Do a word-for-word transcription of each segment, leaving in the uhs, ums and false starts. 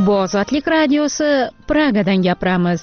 Bu Ozodlik radiosi, Pragadan gapiramiz.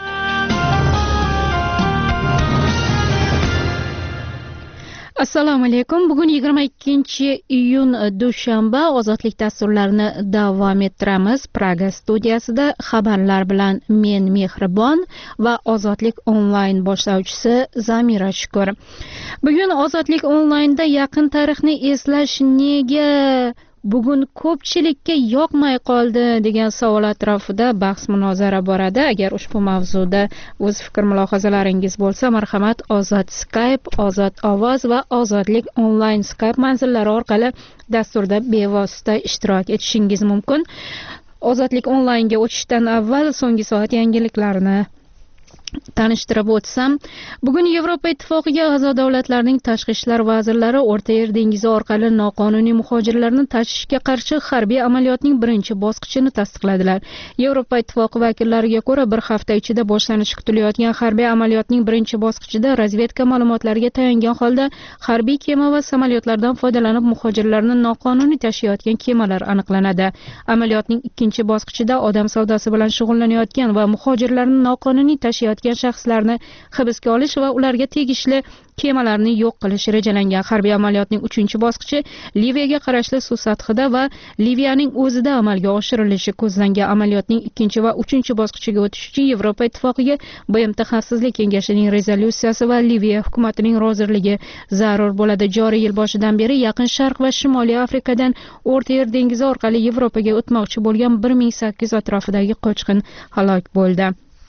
Assalomu alaykum. Bugun yigirma ikkinchi iyun dushanba. Ozodlik dasturlarini davom ettiramiz. Praga studiyasida xabarlar bilan men Mehribon va Ozodlik onlayn boshlovchisi Zamira Shukur. Bugun Ozodlik onlaynda yaqin tarixni eslash nega bugun ko'pchilikka yoqmay qoldi degan savol atrofida bahs munozara boradi. Agar ushbu mavzuda o'z fikr mulohazalaringiz bo'lsa, marhamat Ozod Skype, Ozod ovoz va Ozodlik onlayn Skype manzillari orqali dasturda bevosita ishtirok etishingiz mumkin. Ozodlik onlaynga o'tishdan avval so'nggi soat yangiliklarini tanishtirib o'tsam, bugun Yevropa Ittifoqiga a'zo davlatlarning tashqi ishlar vazirlari O'rta Yer dengizi orqali noqonuniy muhojirlarni tashishga qarshi harbiy amaliyotning birinchi bosqichini tasdiqladilar. Yevropa Ittifoqi vakillariga ko'ra, bir hafta ichida boshlanishi kutilayotgan harbiy amaliyotning birinchi bosqichida razvedka ma'lumotlariga tayangan holda harbiy kema va samolyotlardan foydalanib muhojirlarni noqonuniy tashiyotgan kemalar aniqlanadi. Amaliyotning ikkinchi bosqichida odam savdosi bilan shug'ullanayotgan va muhojirlarni noqonuniy tashiyotgan shaxslarni hibsga olish va ularga tegishli kemalarni yo'q qilish rejalangan. Harbiy amaliyotning uchinchi bosqichi Liviyaga qarashli suv sathida va Liviyaning o'zida amalga oshirilishi ko'zlangan. Amaliyotning ikkinchi va uchinchi bosqichiga o'tish uchun Yevropa Ittifoqiga B M T Xavfsizlik kengashining rezolyutsiyasi va Liviya hukumatining roziligi zarur bo'ladi. Joriy yil boshidan beri Yaqin Sharq va Shimoliy Afrikadan O'rta Yer dengizi orqali Yevropaga o'tmoqchi bo'lgan bir ming sakkiz yuz atrofidagi qochqin halok bo'ldi.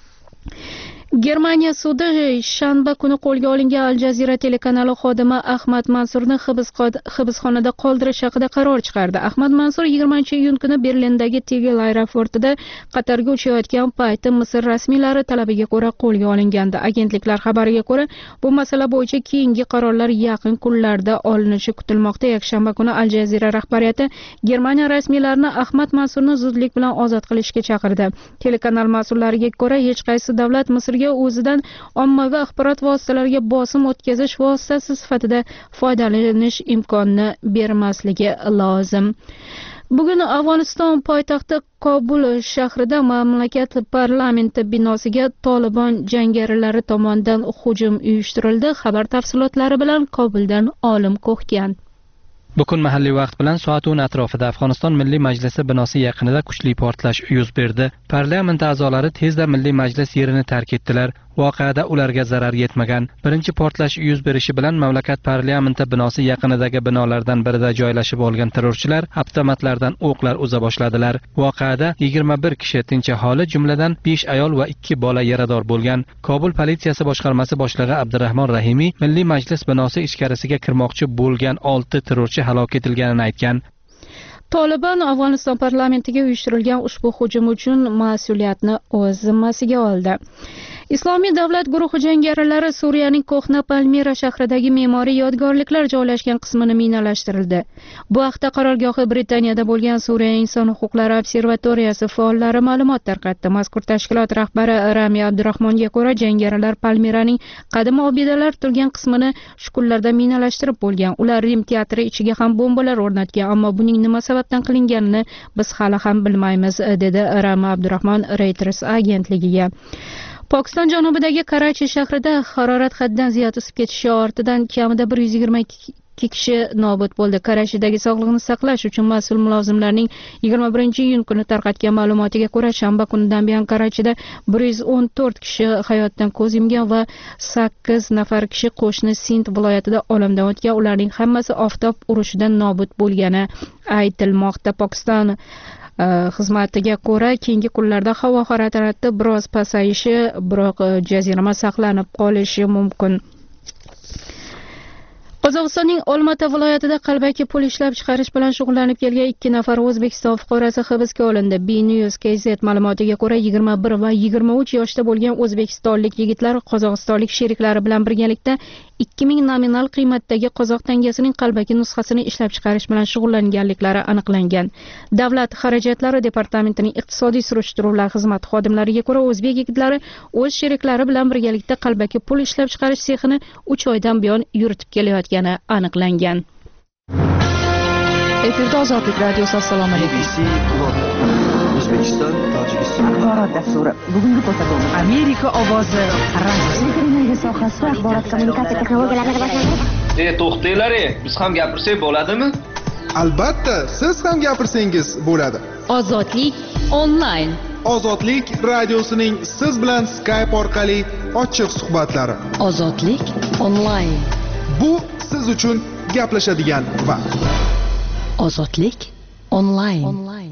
Germaniya sudi shanba kuni qo'lga olingan Al Jazeera telekanali xodimi Ahmad Mansurni hibsxonada qoldirish haqida qaror chiqardi. Ahmad Mansur yigirmanchi iyun kuni Berlindagi Tegel aeroportida Qatarga uchayotgan payti Misr rasmiylari talabiga ko'ra qo'lga olingandi. Agentliklar xabariga ko'ra, bu masala bo'yicha keyingi qarorlar yaqin kunlarda olinishi kutilmoqda. Yakshanba kuni Al Jazeera rahbariyati Germaniya rasmiylarini Ahmad Mansurni zudlik bilan ozod qilishga chaqirdi. Telekanal mas'ullariga ko'ra, hech qaysi davlat Misr o'zidan ommaviy axborot vositalariga bosim o'tkazish vositasi sifatida foydalanish imkonini bermasligi lozim. Bugun Afg'oniston poytaxti Kobul shahrida mamlakat parlamenti binosiga Tolibon jangarilari tomonidan hujum uyushtirildi. Xabar tafsilotlari bilan Kobuldan Olim Ko'hgan. Bugun mahalliy vaqt bilan soat o'n atrofida Afg'oniston Milliy Majlisi binosi yaqinida kuchli portlash yuz berdi. Parlament a'zolari tezda Milliy Majlis yerini tark etdilar. Voqeada ularga zarar yetmagan. Birinchi portlash yuz berishi bilan mamlakat parlamenti binosi yaqinidagi binolardan birida joylashib olgan terrorchilar avtomatlardan o'qlar uza boshladilar. Voqeada yigirma bir kishi tinch aholi, jumladan besh ayol va ikki bola yarador bo'lgan. Kobul politsiyasi boshqarmasi boshlig'i Abdurahmon Rahimiy Milliy Majlis binosi ichkarisiga kirmoqchi bo'lgan olti terrorchi halok etilganini aytgan. Tolibon Afg'oniston parlamentiga uyushtirilgan ushbu hujum uchun mas'uliyatni o'z zimmasiga oldi. Islomiy davlat guruhi jangarilari Suriyaning Ko'hna Palmira shahridagi me'moriy yodgorliklar joylashgan qismini minalashtirildi. Bu haqda qarorgohi Britaniyada bo'lgan Suriya inson huquqlari observatoriyasi faollari ma'lumot tarqatdi. Mazkur tashkilot rahbari Rami Abdurahmonga ko'ra, jangarilar Palmiraning qadim obidalar turgan qismini shu kunlarda minalashtirib bo'lgan. Ular Rim teatri ichiga ham bombalar o'rnatgan, ammo buning nima sababdan qilinganini biz hali ham bilmaymiz, dedi Rami Abdurahmon Reuters agentligiga. Pokiston janubidagi Karachi shahrida harorat haddan ziyod o'sib ketishi ortidan kamida bir yuz yigirma ikki kishi nobud bo'ldi. Karachidagi sog'liqni saqlash uchun mas'ul mulozimlarning yigirma birinchi iyun kuni tarqatgan ma'lumotiga ko'ra, shanba kunidan buyon Karachida bir yuz o'n to'rt kishi hayotdan ko'z yumgan va sakkiz nafar kishi qo'shni Sind viloyatida olamdan o'tgan. Ularning hammasi oftob urushidan nobud bo'lgani aytilmoqda. Pokiston xizmatiga ko'ra, keyingi kunlarda havo harorati biroz pasayishi, biroq jazirama saqlanib qolishi mumkin. Qozog'istonning Olmaota viloyatida qalbaki pul ishlab chiqarish bilan shug'ullanib kelgan ikki nafar O'zbekiston fuqarosi hibsga olindi. B-News K Z ma'lumotiga ko'ra, yigirma bir va yigirma uch yoshda bo'lgan o'zbekistonlik yigitlar qozog'istonlik sheriklari bilan birgalikda ikki ming nominal qiymatdagi qozoq tangasining qalbaki nusxasini ishlab chiqarish bilan shug'ullanganliklari aniqlangan. Davlat xarajatlari departamentining iqtisodiy surishtiruvlar xizmati xodimlariga ko'ra, o'zbek yigitlari o'z sheriklari bilan birgalikda qalbaki pul ishlab chiqarish sexini uch oydan buyon yuritib kelayotgani aniqlangan. Efirda Ozodlik radiosi. Assalomu alaykum. O'zbekiston, Tojikiston. Axborot dasturi. Bugungi ko'rsatuv. Amerika ovozi radio. Televiziya sohasida axborot kommunikatsiya texnologiyalarini rivojlantirish. E, to'xtanglar, biz ham gapirsak bo'ladimi? Albatta, siz ham gapirsangiz bo'ladi. Ozodlik onlayn. Ozodlik radiosining siz bilan Skype orqali ochiq suhbatlari. Ozodlik onlayn. Bu siz uchun gaplashadigan vaqt. Ozodlik onlayn.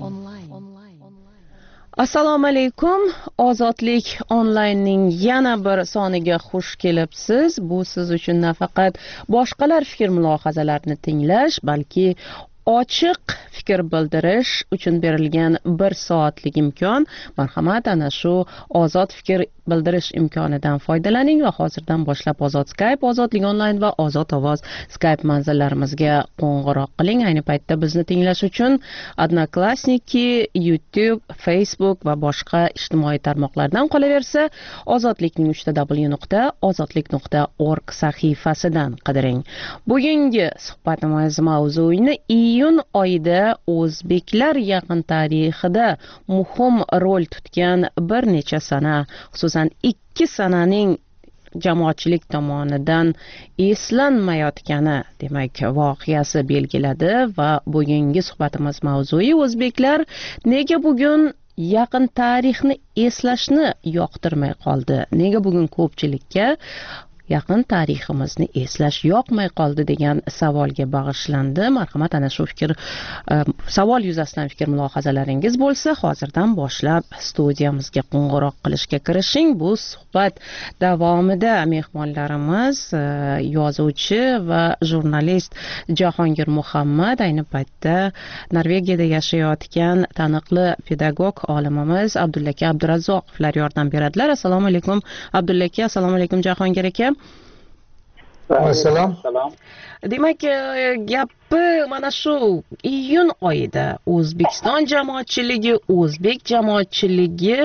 Assalomu alaykum. Ozodlik onlaynning yana bir soniga xush kelibsiz. Bu siz uchun nafaqat boshqalar fikr mulohazalarini tinglash, balki ochiq fikr bildirish uchun berilgan bir soatlik imkon. Marhamat, ana shu ozod fikr bildirish imkonidan foydalaning va hozirdan boshlab Ozod Skype, Ozodlik onlayn va Ozod ovoz Skype manzillarimizga qo'ng'iroq qiling. Ayni paytda bizni tinglash uchun Odnoklassniki, YouTube, Facebook va boshqa ijtimoiy tarmoqlardan, qolaversa Ozodlikning uch w nuqta ozodlik nuqta org sahifasidan qidiring. Bugungi suhbatimiz mavzuyini iyun oyida o'zbeklar yaqin tarixida muhim rol tutgan bir necha sana, xususan ikki sananing jamoatchilik tomonidan eslanmayotgani, demak, voqeasi belgiladi va bugungi suhbatimiz mavzui o'zbeklar nega bugun yaqin tarixni eslashni yoqtirmay qoldi? Nega bugun ko'pchilikka yaqin tariximizni eslash yoqmay qoldi degan savolga bag'ishlandi. Marhamat, ana shu fikr savol yuzasidan fikr mulohazalaringiz bo'lsa, hozirdan boshlab studiyamizga qo'ng'iroq qilishga kirishing. Bu suhbat davomida mehmonlarimiz yozuvchi va jurnalist Jahongir Muhammad, ayni paytda Norvegiyada yashayotgan taniqli pedagog olimimiz Abdullaka Abdurazzoqovlar yordam beradilar. Assalomu alaykum Abdullaka, assalomu alaykum Jahongir aka. Assalom. Demak, gapi mana shu iyun oyida O'zbekiston jamoatchiligi, o'zbek jamoatchiligi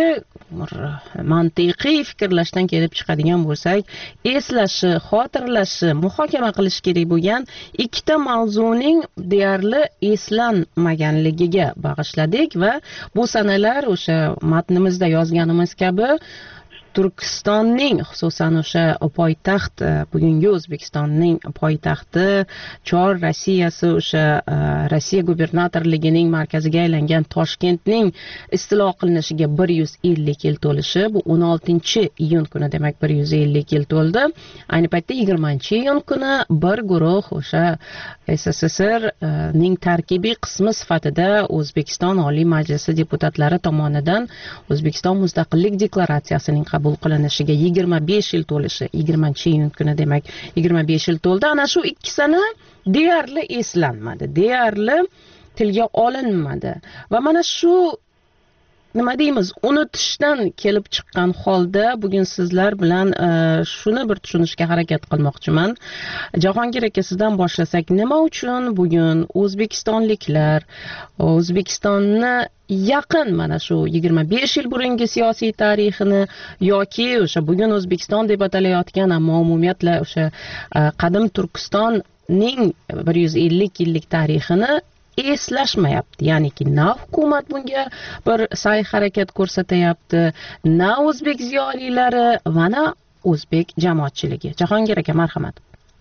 mantiqiy fikrlashdan kelib chiqadigan bo'lsak, eslashi, xotirlashi, muhokama qilish kerak bo'lgan ikkita mavzuning deyarli eslanmaganligiga bag'ishladik va bu sanalar o'sha matnimizda yozganimiz kabi Turkistonning, xususan o'sha poytaxt, bugungi O'zbekistonning poytaxti Chor Rossiyasi, o'sha Rossiya gubernatorligining markaziga aylangan Toshkentning istilo qilinishiga bir yuz ellik yil to'lishi. Bu o'n oltinchi iyun kuni, demak bir yuz ellik yil to'ldi. Ayni paytda yigirmanchi iyun kuni bir guruh o'sha S S S R ning tarkibiy qismi sifatida O'zbekiston Oliy Majlisi deputatlari tomonidan O'zbekiston mustaqillik deklaratsiyasining qabul qilinishiga yigirma besh yil to'lishi, yigirmanchi iyun kuni, demak yigirma besh yil to'ldi. Ana shu ikki sana deyarli eslanmadi, deyarli tilga olinmadi va mana shu nima deymiz, unutishdan kelib chiqqan holda bugun sizlar bilan uh, shuni bir tushunishga harakat qilmoqchiman. Jahongir aka, sizdan boshlasak, nima uchun bugun o'zbekistonliklar O'zbekistonni yaqin mana shu yigirma besh yil burungi siyosiy tarixini yoki o'sha bugun O'zbekiston deb atalayotgan, ammo umumiyatla o'sha uh, qadim Turkistonning bir yuz ellik yillik tarixini eslashmayapti? Ya'niki na hukumat bunga bir sa'y harakat ko'rsatyapti, na o'zbek ziyolilari va na o'zbek jamoatchiligi. Jahongir aka, marhamat.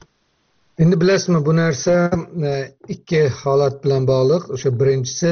Endi bilasizmi, bu narsa ikki holat bilan bog'liq. O'sha birinchisi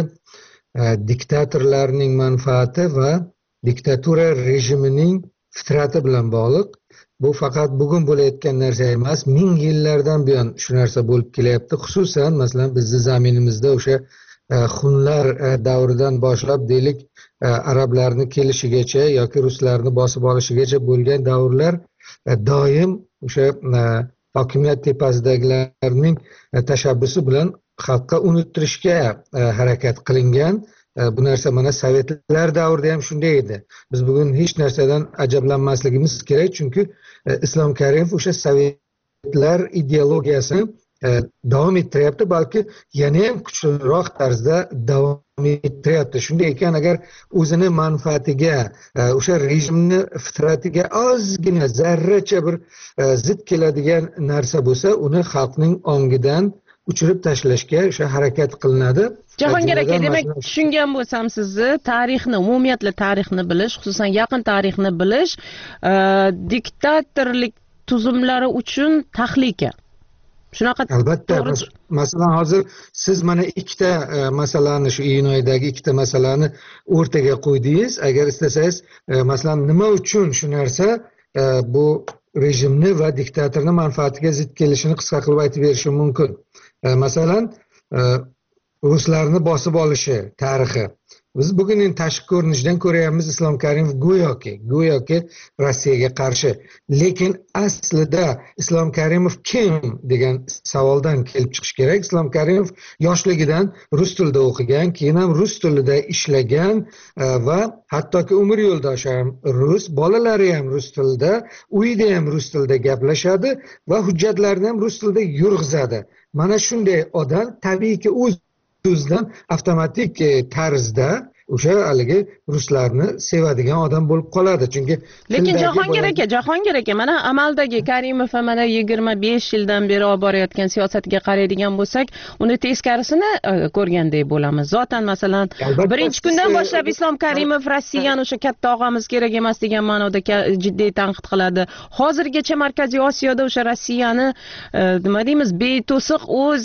diktatorlarning manfaati va diktatura rejimining fitrati bilan bog'liq. Bu faqat bugun bo'layotgan narsa emas, ming yillardan buyon shu narsa bo'lib kelyapti. Xususan, masalan, bizning zaminimizda o'sha xunlar davridan boshlab, deylik, arablarni kelishigacha yoki ruslarni bosib olishigacha bo'lgan davrlar doim o'sha hokimiyat tepasidagilarning tashabbusi bilan xalqqa unuttirishga harakat qilingan. Bu narsa mana Sovetlar davrida ham shunday edi. Biz bugun hech narsadan ajablanmasligimiz kerak, chunki Islom Karimov o'sha Sovetlar ideologiyasini davom ettiryapti, balki yana ham kuchliroq tarzda davom ettiryapti. Shunday ekan, agar o'zini manfaatiga, o'sha rejimni fitratiga ozgina zarracha bir zid keladigan narsa bo'lsa, uni xalqning ongidan uchirib tashlashga o'sha harakat qilinadi. Jahongir aka, demak tushungan bo'lsam sizni tarixni, umumiyatla tarixni bilish, xususan yaqin tarixni bilish diktatorlik tuzumlari uchun tahlika. Shunaqa. Albatta. Masalan, hozir siz mana ikkita masalani, shu iyun oyidagi ikkita masalani o'rtaga qo'ydingiz. Agar istasangiz, masalan, nima uchun shu narsa bu rejimni va diktatorning manfaatiga zid kelishini qisqa qilib aytib berishim mumkin. Masalan, ruslarni bosib olishi tarixi. Biz bugun tashqi ko'rinishidan ko'ryapmiz, Islom Karimov go'yoki, go'yoki Rossiyaga qarshi. Lekin aslida Islom Karimov kim degan savoldan kelib chiqish kerak. Islom Karimov yoshligidan rus tilida o'qigan, keyin ham rus tilida ishlagan va hattoki umr yo'ldoshi ham rus, bolalari ham rus tilida, uyida ham rus tilida gaplashadi va hujjatlarini ham rus tilida yurg'izadi. Mana shunday odam tabiiyki o'z o'zidan avtomatik tarzda o'sha haligi ruslarni sevadigan odam bo'lib qoladi. Chunki lekin Jahongir aka, Jahongir aka, mana amaldagi Karimov mana yigirma besh yildan beri olib borayotgan siyosatiga qaraydigan bo'lsak, uni teskarisini ko'rgandek bo'lamiz. Zotan masalan, birinchi kundan boshlab Islom Karimov Rossiyani o'sha katta og'amiz kerak emas degan ma'noda jiddiy tanqid qiladi. Hozirgacha Markaziy Osiyoda o'sha Rossiyani nima deymiz, beto'siq o'z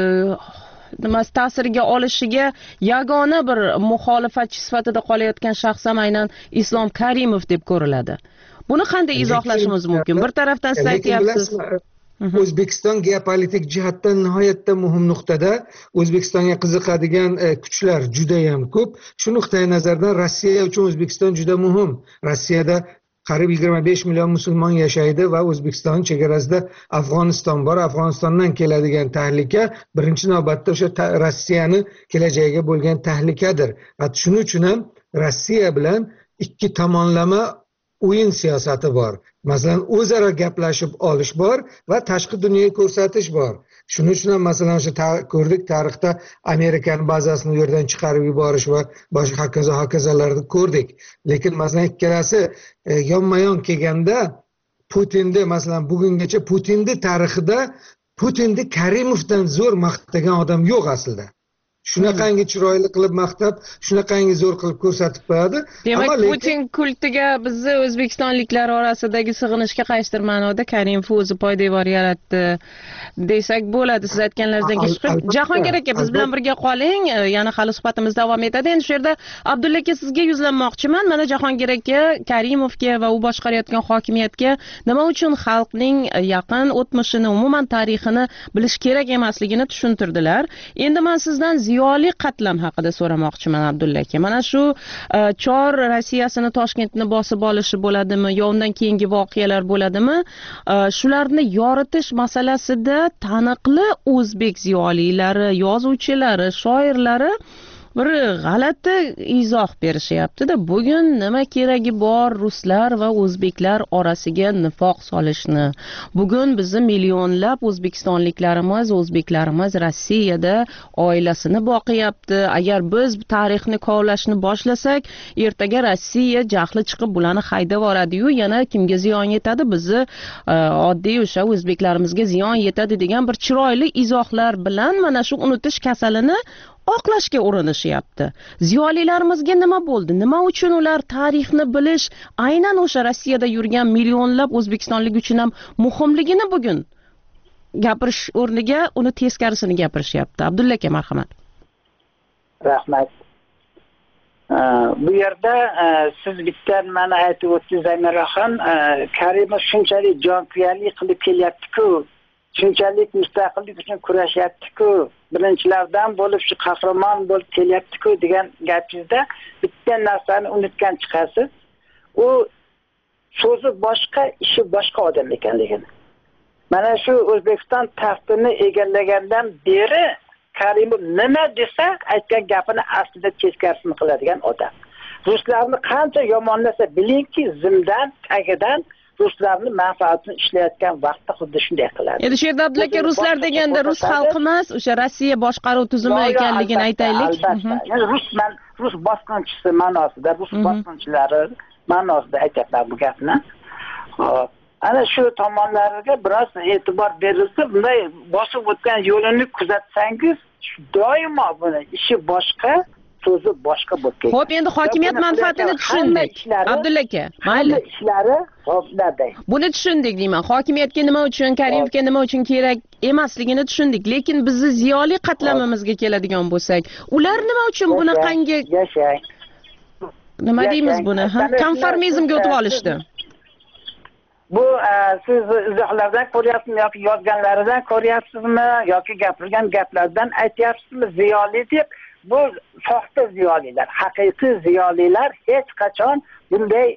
nimasi ta'siriga olishiga yagona bir muxolifatchi sifatida qolayotgan shaxs ham aynan Islom Karimov deb ko'riladi. Buni qanday izohlashimiz mumkin? Bir tarafdan siz aytyapsiz, O'zbekiston geopolitik jihatdan nihoyatda muhim nuqtada, O'zbekistonga qiziqadigan kuchlar juda ham ko'p. Shu nuqtai nazardan Rossiya uchun O'zbekiston juda muhim. Rossiyada qariyb yigirma besh million musulmon yashaydi va O'zbekiston chegarasida Afg'oniston bor. Afg'onistondan keladigan tahlika birinchi navbatda o'sha Rossiyani kelajagiga bo'lgan tahlikadir. Va shuning uchun ham Rossiya bilan ikki tomonlama o'yin siyosati bor. Masalan, o'zaro gaplashib olish bor va tashqi dunyoga ko'rsatish bor. Shuning uchun ham masalan o'sha ko'rdik, tarixda Amerikan bazasini u yerdan chiqarib yuborish va boshqa hokazo hokazolarni ko'rdik. Lekin masalan ikkalasi yonma-yon kelganda Putinni masalan bugungacha Putinni tarixida Putinni Karimovdan zo'r maqtagan odam yo'q aslida. Shunaqangi chiroyli qilib maqtab, shunaqangi zo'r qilib ko'rsatib qo'yadi. Demak, Putin kultiga bizni o'zbekistonliklar orasidagi sig'inishga qaysidir ma'noda Karimov o'zi poydevor yaratdi desak bo'ladi. Siz aytganlaringizdan chiqib, Jahongir aka biz bilan birga qoling, yana hali suhbatimiz davom etadi. Endi shu yerda Abdulla aka sizga yuzlanmoqchiman. Mana Jahongir aka Karimovga va u boshqarayotgan hokimiyatga nima uchun xalqning yaqin o'tmishini, umuman tarixini bilish kerak emasligini tushuntirdilar. Endi men sizdan ziyoli qatlam haqida so'ramoqchiman Abdulla aka. Mana shu Chor Rossiyasini Toshkentni bosib olishi bo'ladimi, yo undan keyingi voqealar bo'ladimi? Shularni yoritish masalasida taniqli o'zbek ziyolilari, yozuvchilari, shoirlari bir g'alati izoh berishyapti-da. Bugun nima keragi bor ruslar va o'zbeklar orasiga nifoq solishni? Bugun bizni millionlab o'zbekistonliklarimiz, o'zbeklarimiz Rossiyada oilasini boqyapti. Agar biz tarixni kovlashni boshlasak, ertaga Rossiya jahli chiqib bularni haydab yuboradi-yu, yana kimga ziyon yetadi? Bizni oddiy o'sha o'zbeklarimizga ziyon yetadi degan bir chiroyli izohlar bilan mana shu unutish kasalini oqlashga urinishyapti. Ziyolilarimizga nima bo'ldi? Nima uchun ular tarixni bilish aynan o'sha Rossiyada yurgan millionlab o'zbekistonlik uchun ham muhimligini bugun gapirish o'rniga uni teskarisini gapirishyapti? Abdulla aka, marhamat. Rahmat. Bu yerda siz bittan mana aytib o'tdingiz, Amiraxon, Karimov shunchalik jonkuyarlik qilib kelyapti-ku, shunchalik mustaqillik uchun kurashyapti-ku, birinchilardan bo'lib shu qahramon bo'lib kelyapti-ku degan gapingizda bitta narsani unutgan chiqasiz. U so'zi boshqa, ishi boshqa odam ekanligini. Mana shu O'zbekiston taxtini egallagandan beri Karimov nima desa aytgan gapini aslida teskarisini qiladigan odam. Ruslarni qancha yomonlasa bilingki, zimdan, tagidan ruslarni manfaatini ishlayotgan vaqtda xuddi shunday qiladi. Endi shu yerda Abdulla aka, ruslar deganda rus xalqi emas, o'sha Rossiya boshqaruv tuzumi ekanligini aytaylik. Ya'ni rusman, rus bosqinchisi ma'nosida, rus bosqinchilari ma'nosida aytayapman bu gapni. ana shu tomonlariga biroz e'tibor berilsa, bunday bosib o'tgan yo'lini kuzatsangiz, doimo buni ishi boshqa, so'zi boshqa bo'lib ketadi. Xo'p, endi hokimiyat manfaatini tushundik. Abdulla aka, mayli. Ishlari xo'plarda. Buni tushundik deyman. Hokimiyatga nima uchun, Karimovga nima uchun kerak emasligini tushundik. Lekin bizni ziyoli qatlamimizga keladigan bo'lsak, ular nima uchun bunaqangi yashang. Nima deymiz buni? Ha, konformizmga o'tib olishdi. Bu siz izohlardan ko'ryapsizmi yoki yozganlaridan ko'ryapsizmi yoki gapirgan gaplardan aytyapsizmi ziyoli deb? Bu soxta ziyolilar. Haqiqiy ziyolilar hech qachon bunday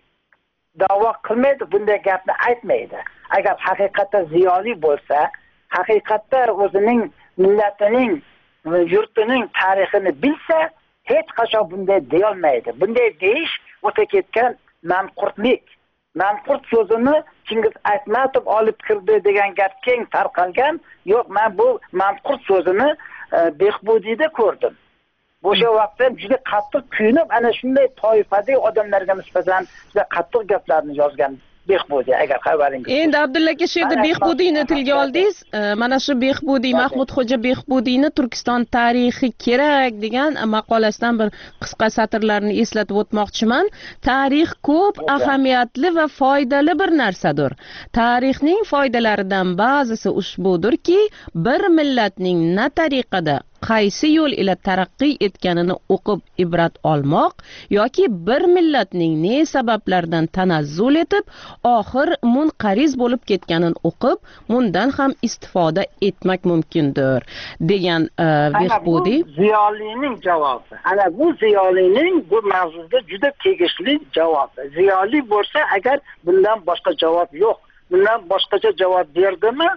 da'vo qilmaydi, bunday gapni aytmaydi. Agar haqiqatda ziyoli bo'lsa, haqiqatda o'zining millatining, yurtining tarixini bilsa, hech qachon bunday deya olmaydi. Bunday deyish o'ta ketgan manqurtlik. Manqurt so'zini Chingiz Aytmatov olib kirdi degan gap keng tarqalgan. Yo'q, men bu manqurt so'zini Behbudiyda ko'rdim. O'sha vaqtda juda qattiq kuyinib, ana shunday toifadagi odamlarga nisbatan juda qattiq gaplarni yozgan Behbudiy, agar xabaringiz. Endi Abdulla aka shu yerda Behbudiyni tilga oldingiz. Mana shu Behbudiy, Mahmudxo'ja Behbudiyni Turkiston tarixi kerak degan maqolasidan bir qisqa satrlarni eslatib o'tmoqchiman. Tarix ko'p ahamiyatli va foydali bir narsadir. Tarixning foydalaridan ba'zisi ushbudirki, bir millatning na tariqada qaysi yo'l ila taraqqiy etganini o'qib ibrat olmoq yoki bir millatning ne sabablardan tanazzul etib oxir munqariz bo'lib ketganini o'qib bundan ham istifoda etmak mumkindir degan Behbudiy. Ziyolining javobi. Ana bu ziyolining bu mavzuda juda tegishli javobi. Ziyoli bo'lsa agar bundan boshqa javob yo'q. Bundan boshqacha javob berdimi?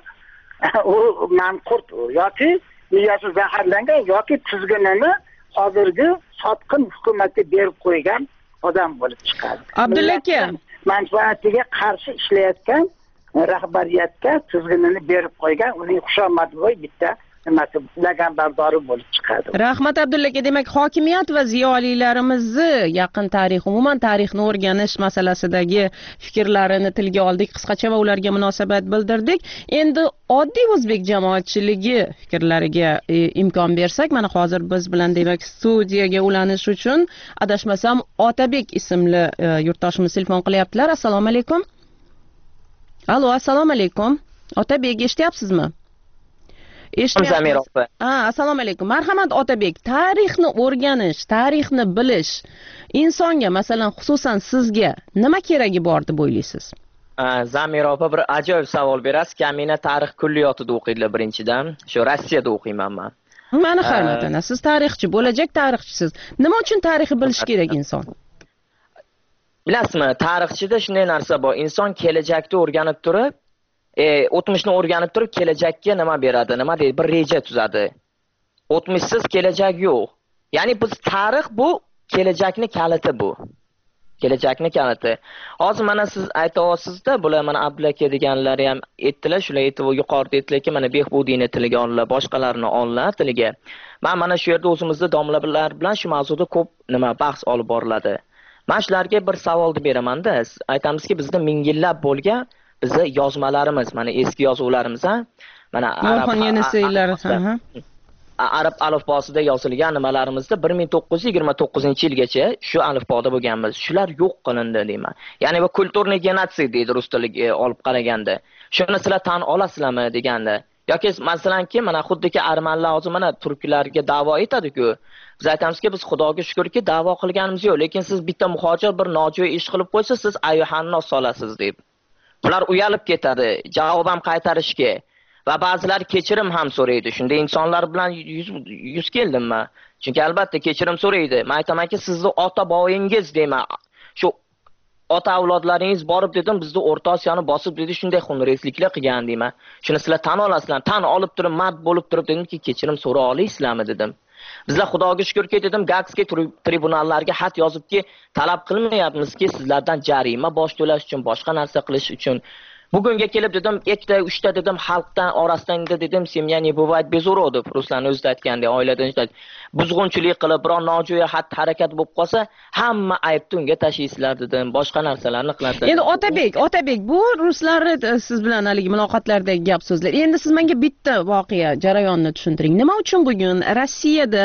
U manqurt yoki miyasi zaharlangan yoki tizginini hozirgi sotqin hukumatga berib qo'ygan odam bo'lib chiqadi. Abdulla aka, manfaatiga qarshi ishlayotgan rahbariyatga tizginini berib qo'ygan, uning xushomadibo'y bitta nimasi lagambardori bo'lib chiqadi. Rahmat Abdulla aka, demak hokimiyat va ziyolilarimizni yaqin tarix, umuman tarixni o'rganish masalasidagi fikrlarini tilga oldik, qisqacha va ularga munosabat bildirdik. Endi oddiy o'zbek jamoatchiligi fikrlariga e, imkon bersak, mana hozir biz bilan demak studiyaga ulanish uchun adashmasam Otabek ismli e, yurtdoshimiz telefon qilyaptilar. Assalomu alaykum. Allo, assalomu alaykum. Otabek, eshityapsizmi? Eshitmayapsiz. Ha, assalomu alaykum. Marhamat Otabek, tarixni o'rganish, tarixni bilish insonga, masalan, xususan sizga nima keragi bor deb o'ylaysiz? Zamir opa bir ajoyib savol berasiz-ki, meni tarix kulliyotida o'qiydilar birinchidan. Shu Rossiyada o'qiyman men. Mani Harmatana, siz tarixchi, bo'lajak tarixchisiz. Nima uchun tarixni bilish kerak inson? Bilasizmi, tarixchida shunday narsa bor. Inson kelajakni o'rganib turib, E, o'tmishni o'rganib turib kelajakka nima beradi, nima deydi, bir reja tuzadi. O'tmishsiz kelajak yo'q. Ya'ni biz tarix bu kelajakni kaliti bu. Kelajakni kaliti. Hozir mana siz aytayapsizda, bular mana Abdulla aka deganlari ham aytdilar, shular aytib yuqorida aytdilarki, mana Behbudiyni tiliga oldilar, boshqalarni oldilar tiliga. Men mana shu yerda o'zimizda domlalar bilan shu mavzuda ko'p nima bahs olib boriladi. Men shularga bir savolni beraman-da. Aytamizki, bizda ming yillab bo'lgan bizni yozmalarimiz, mana eski yozuvlarimiz, mana arab arab alifbosida yozilgan nimalarimizda bir ming to'qqiz yuz yigirma to'qqizinchi yilgacha shu alifboda bo'lganmiz. Shular yo'q qilindi deyman. Ya'ni bu kulturniy genotsid deydi rus tiliga olib qaraganda. Shuni sizlar tan olasizlarmi deganda. Yoki masalanki, mana xuddiki armanlar hozir mana turklarga da'vo etadi-ku. Biz aytamizki, biz Xudoga shukrki da'vo qilganimiz yo'q, lekin siz bitta muhojir bir nojo'ya ish qilib qo'ysa, siz ayyuhanni solasiz deb. Ular uyalib ketadi, javob ham qaytarishga va ba'zilar kechirim ham so'raydi. Shunday insonlar bilan yuz, yuz keldim men. Chunki albatta kechirim so'raydi. Men aytamanki, sizni ota boyingiz deyman. Shu ota avlodlaringiz borib dedim, bizni O'rta Osiyoni bosib dedi, shunday xunrezliklar qilgan deyman. Shuni sizlar tan olasizlar, tan olib turib, mard bo'lib turib dedimki, kechirim so'ra olaysizlarmi dedim. Bizlar Xudoga shukrki dedim, Gagskiy tribunallarga xat yozibki, talab qilmayapmizki, sizlardan jarima bosh to'lash uchun, boshqa narsa qilish uchun bugunga kelib dedim ikkita uchta dedim xalqdan orasidan dedim semya не бывает без уродов ruslarni o'zida aytgandek oiladan buzg'unchilik qilib biron nojo'ya xatti harakat bo'lib qolsa hamma aybni unga tashlaysizlar dedim boshqa narsalarni qilasizlar. Endi Otabek Otabek bu ruslarni siz bilan haligi muloqotlardagi gap so'zlar. Endi siz menga bitta voqea jarayonni tushuntiring. Nima uchun bugun Rossiyada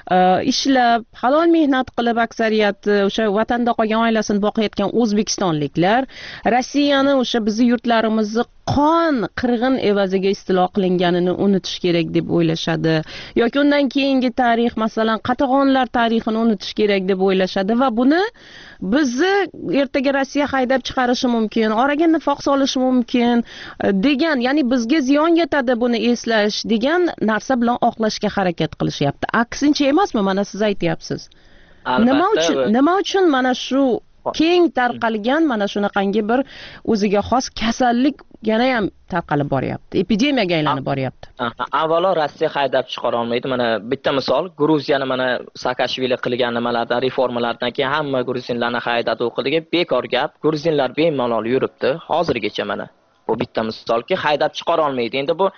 ishlab halol mehnat qilib aksariyati o'sha vatanda qolgan oilasini boqayotgan o'zbekistonliklar Rossiyani o'sha bizning yurtlarimizni qon qirg'in evaziga istilo qilinganini unutish kerak deb o'ylashadi yoki undan keyingi tarix masalan qatag'onlar tarixini unutish kerak deb o'ylashadi va buni bizni ertaga Rossiya haydab chiqarishi mumkin, oraga nifoq solishi mumkin degan, ya'ni bizga ziyon yetadi buni eslash degan narsa bilan oqlashga harakat qilishyapti. Aksincha emasmi? Mana siz aytyapsiz. Nima uchun nima uchun mana shu keng tarqalgan mana shunaqangi bir o'ziga xos kasallik yana ham tarqalib boryapti, epidemiyaga aylanib boryapti. Avvalo Rossiya haydab chiqara olmaydi. Mana bitta misol, Gruziyani mana Saakashvili qilgan nimalardan, reformalardan keyin hamma gruzinlarni haydab o'qildiga bekor gap. Gruzinlar bemalol yuribdi hozirgacha mana. Bu bitta misolki haydab chiqara olmaydi. Endi bu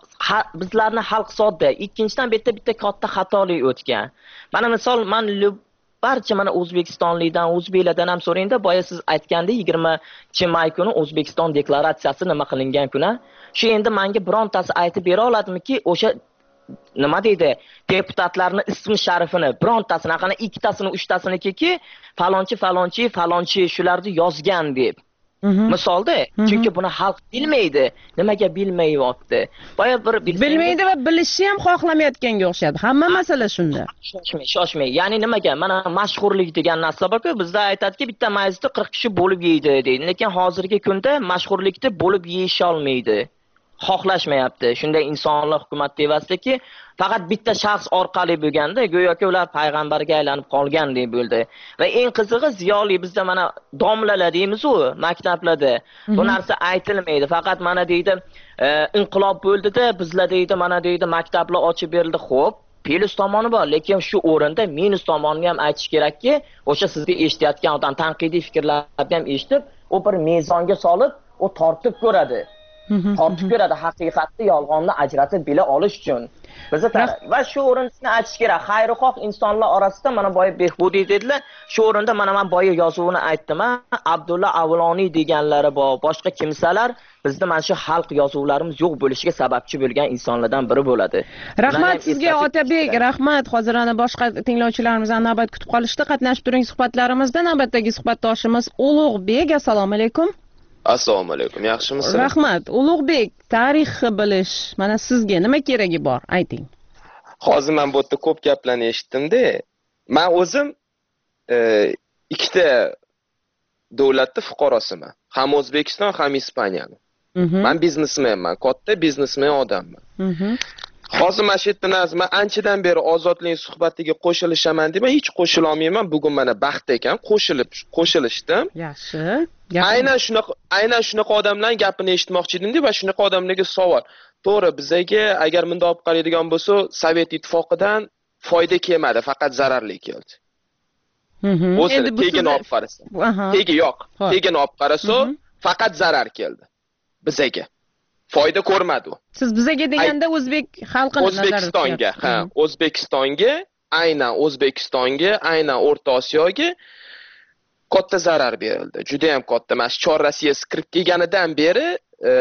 bizlarni xalq sodda. Ikkinchidan bitta bitta katta xatolik o'tgan. Mana misol men barcha mana O'zbekistonlikdan, o'zbeklardan ham so'rayda, boya siz aytgandek yigirmanchi may kuni O'zbekiston deklaratsiyasi nima qilingan kuni, shu endi menga birontasi aytib bera oladimki, o'sha nima deydi, deputatlarning ismi sharifini birontasini, qana ikkitasini, uchtasiniki falonchi, falonchi, falonchi shularni yozgan deb. Misolda, chunki buni xalq bilmaydi. Nimaga bilmayapti? Boya bir bilmaydi va bilishni ham xohlamayotganga o'xshadi. Hamma masala shunda. Shoshmay, shoshmay. Ya'ni nimaga? Mana mashhurlik degan narsa borku, bizda aytadiki, bitta majlisda qirq kishi bo'lib yeydi deydi. Lekin hozirgi kunda mashhurlikda bo'lib yeyish olmaydi. Xohlashmayapti. Shunday insonlar hukumat tevasidagi faqat bitta shaxs orqali bo'lganda, go'yoki ular payg'ambarga aylanib qolgandek bo'ldi. Va eng qizig'i ziyoli bizda mana domlalar deymiz-ku, maktablarda bu narsa aytilmaydi. Faqat mana deydi, inqilob bo'ldi-da, bizlar deydi, mana deydi, maktablar ochib berildi. Xo'p, plus tomoni bor, lekin shu o'rinda minus tomonini ham aytish kerakki, o'sha sizga eshitayotgan odam tanqidiy fikrlarni ham eshitib, u bir mezonga solib, u tortib ko'radi. Tortib ko'radi haqiqatni yolg'onni ajratib bila olish uchun. Biz va shu o'rinni aytish kerak. Xayrixoh insonlar orasida mana boya Behbudiy dedilar. Shu o'rinda mana men boya yozuvini aytdim. Abdulla Avloniy deganlari bor, boshqa kimsalar bizda mana shu xalq yozuvlarimiz yo'q bo'lishiga sababchi bo'lgan insonlardan biri bo'ladi. Rahmat sizga Otabek, rahmat. Hozir ana boshqa tinglovchilarimizdan navbat kutib qolishdi. Qatnashib turing suhbatlarimizda. Navbatdagi suhbatdoshimiz Ulug'bek. Assalomu alaykum. Assalomu alaykum. Yaxshimisiz? Rahmat. Ulug'bek, tarixni bilish mana sizga nima keragi bor? Ayting. Hozir men bu yerda ko'p gaplarni eshitdim-da. Men o'zim e, ikkita davlatning fuqarosiman. Ham O'zbekiston, ham Ispaniyani. Men biznesmenman, katta biznesmen odamman. Hozir mana shu yerda men anchadan beri ozodlik suhbatiga qo'shilishaman deb hech qo'shila olmayman. Bugun mana baxt ekan, qo'shilib qo'shilishdim. Yaxshi. Aynan shunaqa aynan shunaqa odamlarning gapini eshitmoqchi edim va shunaqa odamlarga savol. To'g'ri, bizga agar bunday olib qaraydigan bo'lsa, Sovet ittifoqidan foyda kelmadi, faqat zararli keldi. O'zi tegini olib qarasa. Tegi yo'q. Tegini olib qarasa, faqat zarar keldi bizga. Foyda ko'rmadi u. Siz bizga deganda o'zbek xalqini O'zbekistonga, ha, O'zbekistonga, aynan O'zbekistonga, aynan O'rta Osiyoga katta zarar berildi. Juda ham katta. Mana Chor Rossiyasi kirib kelganidan beri e,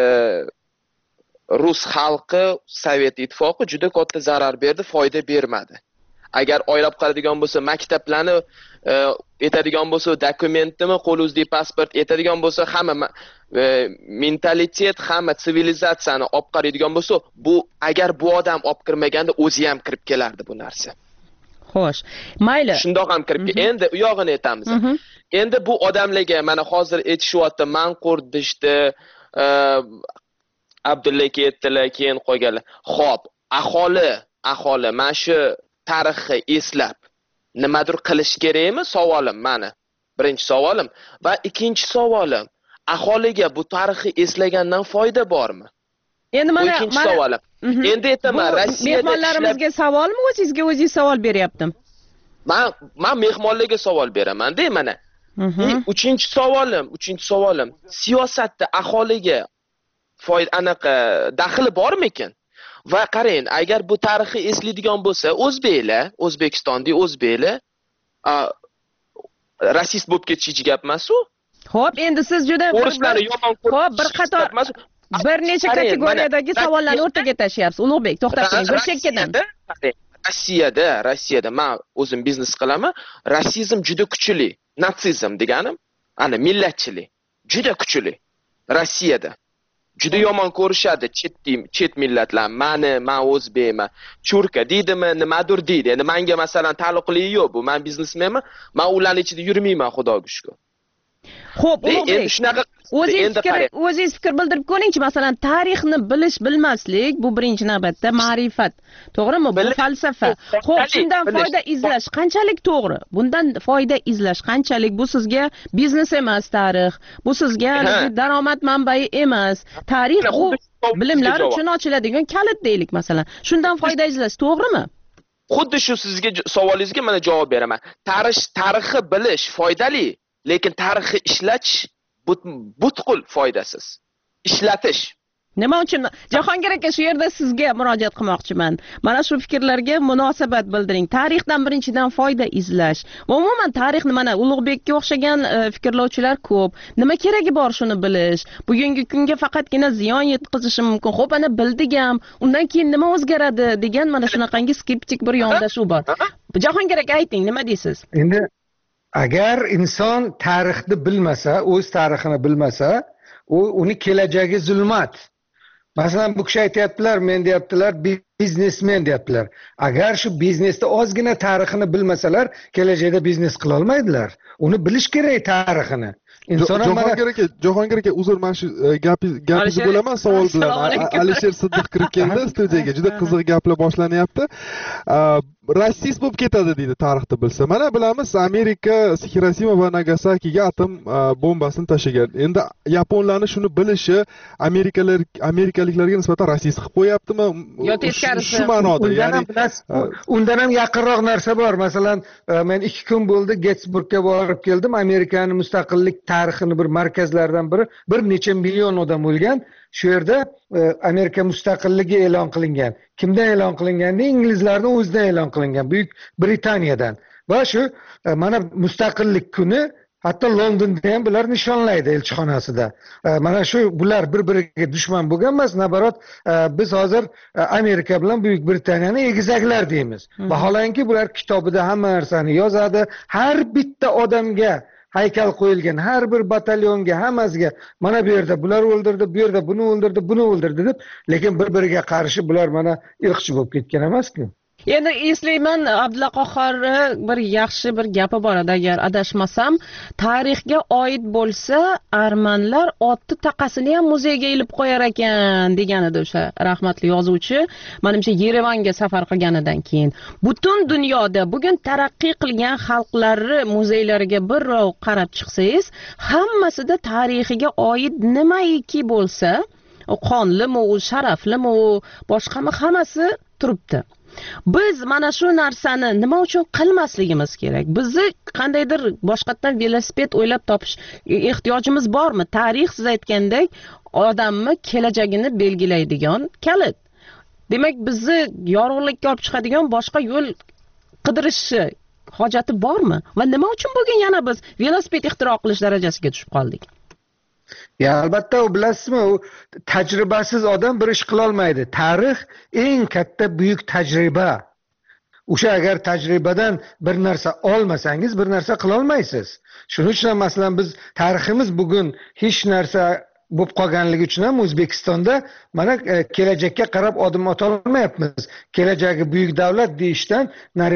rus xalqi, Sovet ittifoqi juda katta zarar berdi, foyda bermadi. Agar oylab qaradigan bo'lsa, maktablarni e, etadigan bo'lsa, dokumentimi, qo'l-o'zli pasport etadigan bo'lsa, hamma e, mentalitet, hamma sivilizatsiyani olib qaraydigan bo'lsa, bu agar bu odam olib kirmaganda o'zi ham kirib kelardi bu narsa. Xo'sh, mayli. Shundoq ham kirib keldi. Endi u yog'ini aytamiz. Endi bu odamlarga mana hozir aytishyapti, manqur dishdi, e, Abdulla ketdilar, keyin qo'yganlar. Xo'p, aholi, aholi mana shu tarixni eslab nimadir qilish kerakmi? Savolim mana. Birinchi savolim va ikkinchi savolim, aholiga bu tarixni eslagandan foyda bormi? Endi mana ikkinchi savolim. Endi aytaman, Rossiyada mehmonlarimizga savolmi, o'zingizga o'zingiz savol beryaptim? Men men mehmonlarga savol beraman-da, mana. uchinchi savolim uchinchi savolim siyosatda aholiga foyda anaqa daxli bormikan? Va qarang, agar bu tarixni eslaydigan bo'lsa, o'zbeklar, O'zbekistondagi o'zbeklar rasist bo'lib ketishi gap emas-ku. Xo'p, endi siz juda o'rislarni yomon ko'rib, xo'p, bir qator bir necha kategoriyadagi savollarni o'rtaga tashlayapsiz. Ulug'bek, to'xtab turing, bir chekkadan. Rossiyada, Rossiyada men o'zim biznes qilaman. Rasizm juda kuchli. Natsizm deganim, ana millatchilik juda kuchli. Rossiyada juda yomon ko'rishadi chet chet millatlar. Meni, men o'zbekman, churka deydimi, nimadir deydi. Endi menga masalan taalluqli yo'q bu. Men biznesmenman. Men ularning ichida yurmayman, xudoga shukr. Xo'p, endi shunaqa o'zingiz fikr o'zingiz fikr bildirib ko'ringchi, masalan, tarixni bilish, bilmaslik bu birinchi navbatda ma'rifat. To'g'rimi? Bu falsafa. Xo'p, shundan foyda izlash qanchalik to'g'ri? Bundan foyda izlash qanchalik? Bu sizga biznes emas tarix. Bu sizga daromad manbai emas. Tarix bu bilimlar uchun ochiladigan kalit deylik masalan. Shundan foyda izlash to'g'rimi? Xuddi shu sizga savolingizga mana javob beraman. Tarix tarixni bilish foydali. Lekin tarixni ishlatish butkul foydasiz. Ishlatish. Nima uchun? Jahongir aka, shu yerda sizga murojaat qilmoqchiman. Mana shu fikrlarga munosabat bildiring. Tarixdan birinchidan foyda izlash. Umuman tarixni mana Ulug'bekka o'xshagan fikrlovchilar ko'p. Nima keragi bor shuni bilish? Bugungi kunga faqatgina ziyon yetkazishi mumkin. Xo'p, ana bildik ham. Undan keyin nima o'zgaradi degan mana shunaqangi skeptik bir yondashuv bor. Jahongir aka, ayting, nima deysiz? Endi agar inson tarixni bilmasa, o'z tarixini bilmasa, u uni kelajagi zulmat. Masalan, bu kishi aytayaptilar, men deyaptilar, biznesmen deyaptilar. Agar shu biznesda ozgina tarixini bilmasalar, kelajakda biznes qila olmaydilar. Uni bilish kerak tarixini. Inson Jahongir aka, Jahongir aka, uzr, men shu gapingizni bo'laman savol bilan. Alisher Siddiq kirib keldi studiyaga. Juda qiziq gaplar boshlanyapti. Rassist bo'lib ketadi deydi tarixni bilsa. Mana bilamiz, Amerika Hirosima va Nagasakiga atom bombasini tashlagan. Endi yaponlarni shuni bilishi Amerikalar Amerikaliklarga nisbatan rassist qilib qo'yaptimi? Yo teskarisi. Shu ma'noda, ya'ni undan ham yaqinroq narsa bor. Masalan, men ikki kun bo'ldi Getsburgga borib keldim. Amerikaning mustaqillik tarixini bir markazlaridan biri, bir necha million odam o'lgan. Shu yerda Amerika mustaqilligi e'lon qilingan. Kimdan e'lon qilinganda? Inglizlarning o'zidan e'lon qilingan, Buyuk Britaniyadan. Va shu mana mustaqillik kuni hatto Londonda ham bular nishonlaydi elchixonasida. Mana shu bular bir-biriga dushman bo'lgan emas, nabarat biz hozir Amerika bilan Buyuk Britaniyani egizaklar deymiz. Vaholanki bular kitobida hamma narsani yozadi, har bitta odamga haykal qo'yilgan, har bir batalyonga, hammasiga mana bu yerda bular o'ldirdi, bu yerda buni o'ldirdi, buni o'ldirdi deb, lekin bir-biriga qarshi bular mana irqchi bo'lib ketgan emas-ku. Endi eslayman, Abdulla Qahhorni bir yaxshi bir gapi bor edi, agar adashmasam, tarixga oid bo'lsa, armanlar otni taqasini ham muzeyga ilib qo'yar ekan degan edi o'sha rahmatli yozuvchi. Menimcha Yerevanga safar qilganidan keyin butun dunyoda bugun taraqqiy qilgan xalqlari muzeylariga bir rov qarab chiqsangiz, hammasida tarixiga oid nimaiki bo'lsa, u qonlimi, u sharaflimi, u boshqami, hammasi turibdi. Biz mana shu narsani nima uchun qilmasligimiz kerak? Bizni qandaydir boshqatdan velosiped o'ylab topish ehtiyojimiz bormi? Tarix siz aytgandek odamni kelajagini belgilaydigan kalit. Demak, bizni yorug'likka olib chiqadigan boshqa yo'l qidirishi hojati bormi? Va nima uchun bugun yana biz velosiped ixtiro qilish darajasiga tushib qoldik? Ya albatta, u bilasizmi, u tajribasiz odam bir ish qila olmaydi. Tarix eng katta buyuk tajriba. O'sha agar tajribadan bir narsa olmasangiz, bir narsa qila olmaysiz. Shuning uchun masalan biz tariximiz bugun hech narsa bo'lib qolganligi uchun ham O'zbekistonda mana kelajakka qarab odim ota olmayapmiz. Kelajagi buyuk davlat deyishdan nari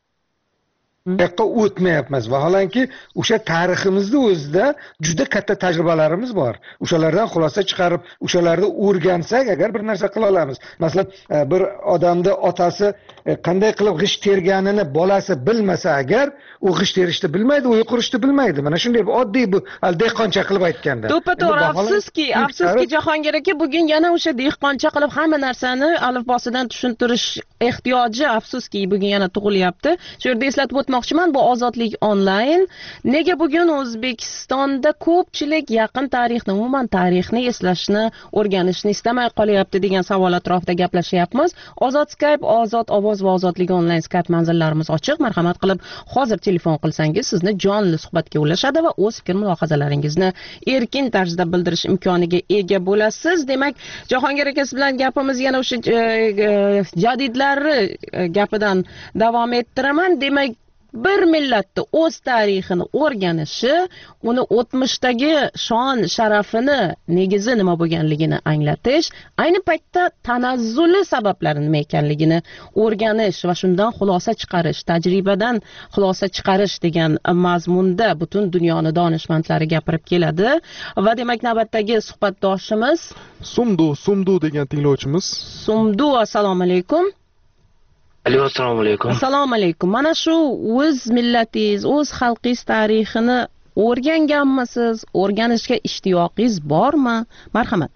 yoqqa o'tmayapmiz. Vaholanki o'sha tariximizni o'zida juda katta tajribalarimiz bor. O'shalardan xulosa chiqarib, o'shalarni o'rgansak, agar bir narsa qila olamiz. Masalan, bir odamni otasi qanday qilib g'isht terganini bolasi bilmasa agar, u g'isht terishni bilmaydi, uy qurishni bilmaydi. Mana shunday bir oddiy bu dehqoncha qilib aytganda. To'ppa-to'g'ri, afsuski, afsuski Jahongir aka, bugun yana o'sha dehqoncha qilib hamma narsani alifbosidan tushuntirish ehtiyoji afsuski bugun yana tug'ilyapti. Shu yerda eslatib o'tmoq aytmoqchiman, bu ozodlik onlayn. Nega bugun O'zbekistonda ko'pchilik yaqin tarixni, umuman tarixni eslashni, o'rganishni istamay qolyapti degan savol atrofida gaplashyapmiz. Ozod Skype, Ozod ovoz va Ozodlik onlayn Skype manzillarimiz ochiq. Marhamat qilib hozir telefon qilsangiz sizni jonli suhbatga ulashadi va o'z fikr mulohazalaringizni erkin tarzda bildirish imkoniga ega bo'lasiz. Demak, Jahongir aka bilan gapimiz yana o'sha jadidlari gapidan davom ettiraman. Demak, bir millatni o'z tarixini o'rganishi, uni o'tmishdagi shon sharafini, negizi nima bo'lganligini anglatish, ayni paytda tanazzuli sabablari nima ekanligini o'rganish va shundan xulosa chiqarish, tajribadan xulosa chiqarish degan mazmunda butun dunyoni donishmandlari gapirib keladi. Va demak, navbatdagi suhbatdoshimiz Sumdu, Sumdu degan tinglovchimiz. Sumdu, assalomu alaykum. Assalomu alaykum. Assalomu alaykum. Mana shu o'z millatingiz, o'z xalqingiz tarixini o'rganganmisiz? O'rganishga ishtiyoqingiz bormi? Marhamat.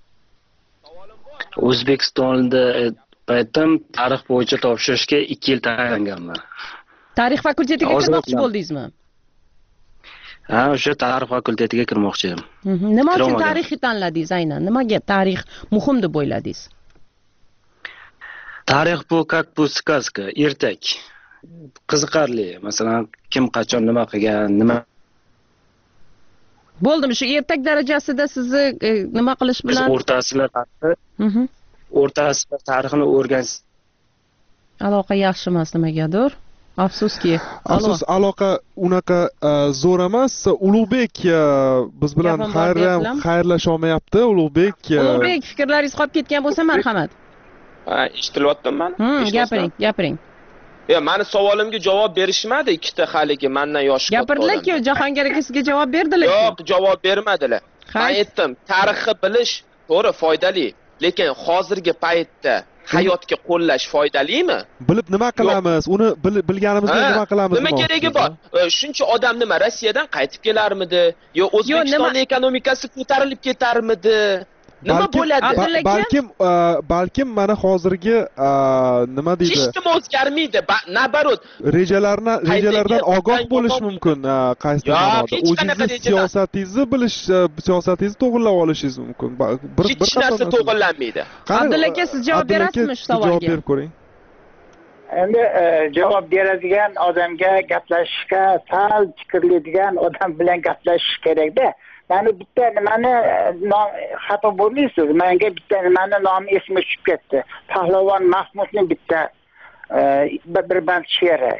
O'zbekistonda paytim tarix bo'yicha topshirishga ikki yil tayyorlanganman. Tarix fakultetiga kirmoqchi bo'ldingizmi? Ha, o'sha tarix fakultetiga kirmoqchi edim. Nima uchun tarixni tanladingiz aynan? Nimaga tarix muhim deb o'yladingiz? Tarix bu как bu сказка, ertak. Qiziqarli. Masalan, kim qachon nima qilgan, nima Bo'ldimi, shu ertak darajasida sizni nima qilish bilan o'rtasida tarixni, o'rtasida tarixni o'rganish. Aloqa yaxshi emas nimagadir. Afsuski. Afsus, aloqa unaqa zo'r emas. Ulug'bek biz bilan xayrlasha olmayapti. Ulug'bek. Ulug'bek, fikrlaringiz qolib ketgan bo'lsa marhamat. Ha, eshitilyaptimi? Hmm, gapiring, gapiring. Ya, meni savolimga javob berishmadi ikkita haligi mendan yoshi katta. Gapirdilar-ku, Jahongir aka sizga javob berdilar. Yo'q, javob bermadilar. Men aytdim, tarixni bilish to'g'ri foydali, lekin hozirgi paytda hayotga qo'llash foydalimi? Bilib nima qilamiz? Uni bilganimizda nima qilamiz? Nima keragi bor? Shuncha odam nima Rossiyadan qaytib kelarmidi? Yo, O'zbekistonning ekonomikasi ko'tarilib ketarmidi? Nima bo'ladi? Balkim balkim mana hozirgi nima deydi? Hech kim o'zgarmaydi. Nabarot. Rejalarni rejalardan ogoh bo'lish mumkin. Qaysi tomonda? O'zingiz siyosatingizni bilish, siyosatingizni to'g'rilab olishingiz mumkin. Bir bir narsa to'g'rilanmaydi. Abdulla aka, siz javob berasizmi shu savolga? Javob berib ko'ring. Endi javob beradigan odamga gaplashishga sal fikrlaydigan odam bilan gaplashish kerak-da. Mani bitta nimani xato bo'lmaysiz. Menga bitta nimani nomi esimga tushib ketdi. Pahlavon Mahmudning bitta bir band she'ri.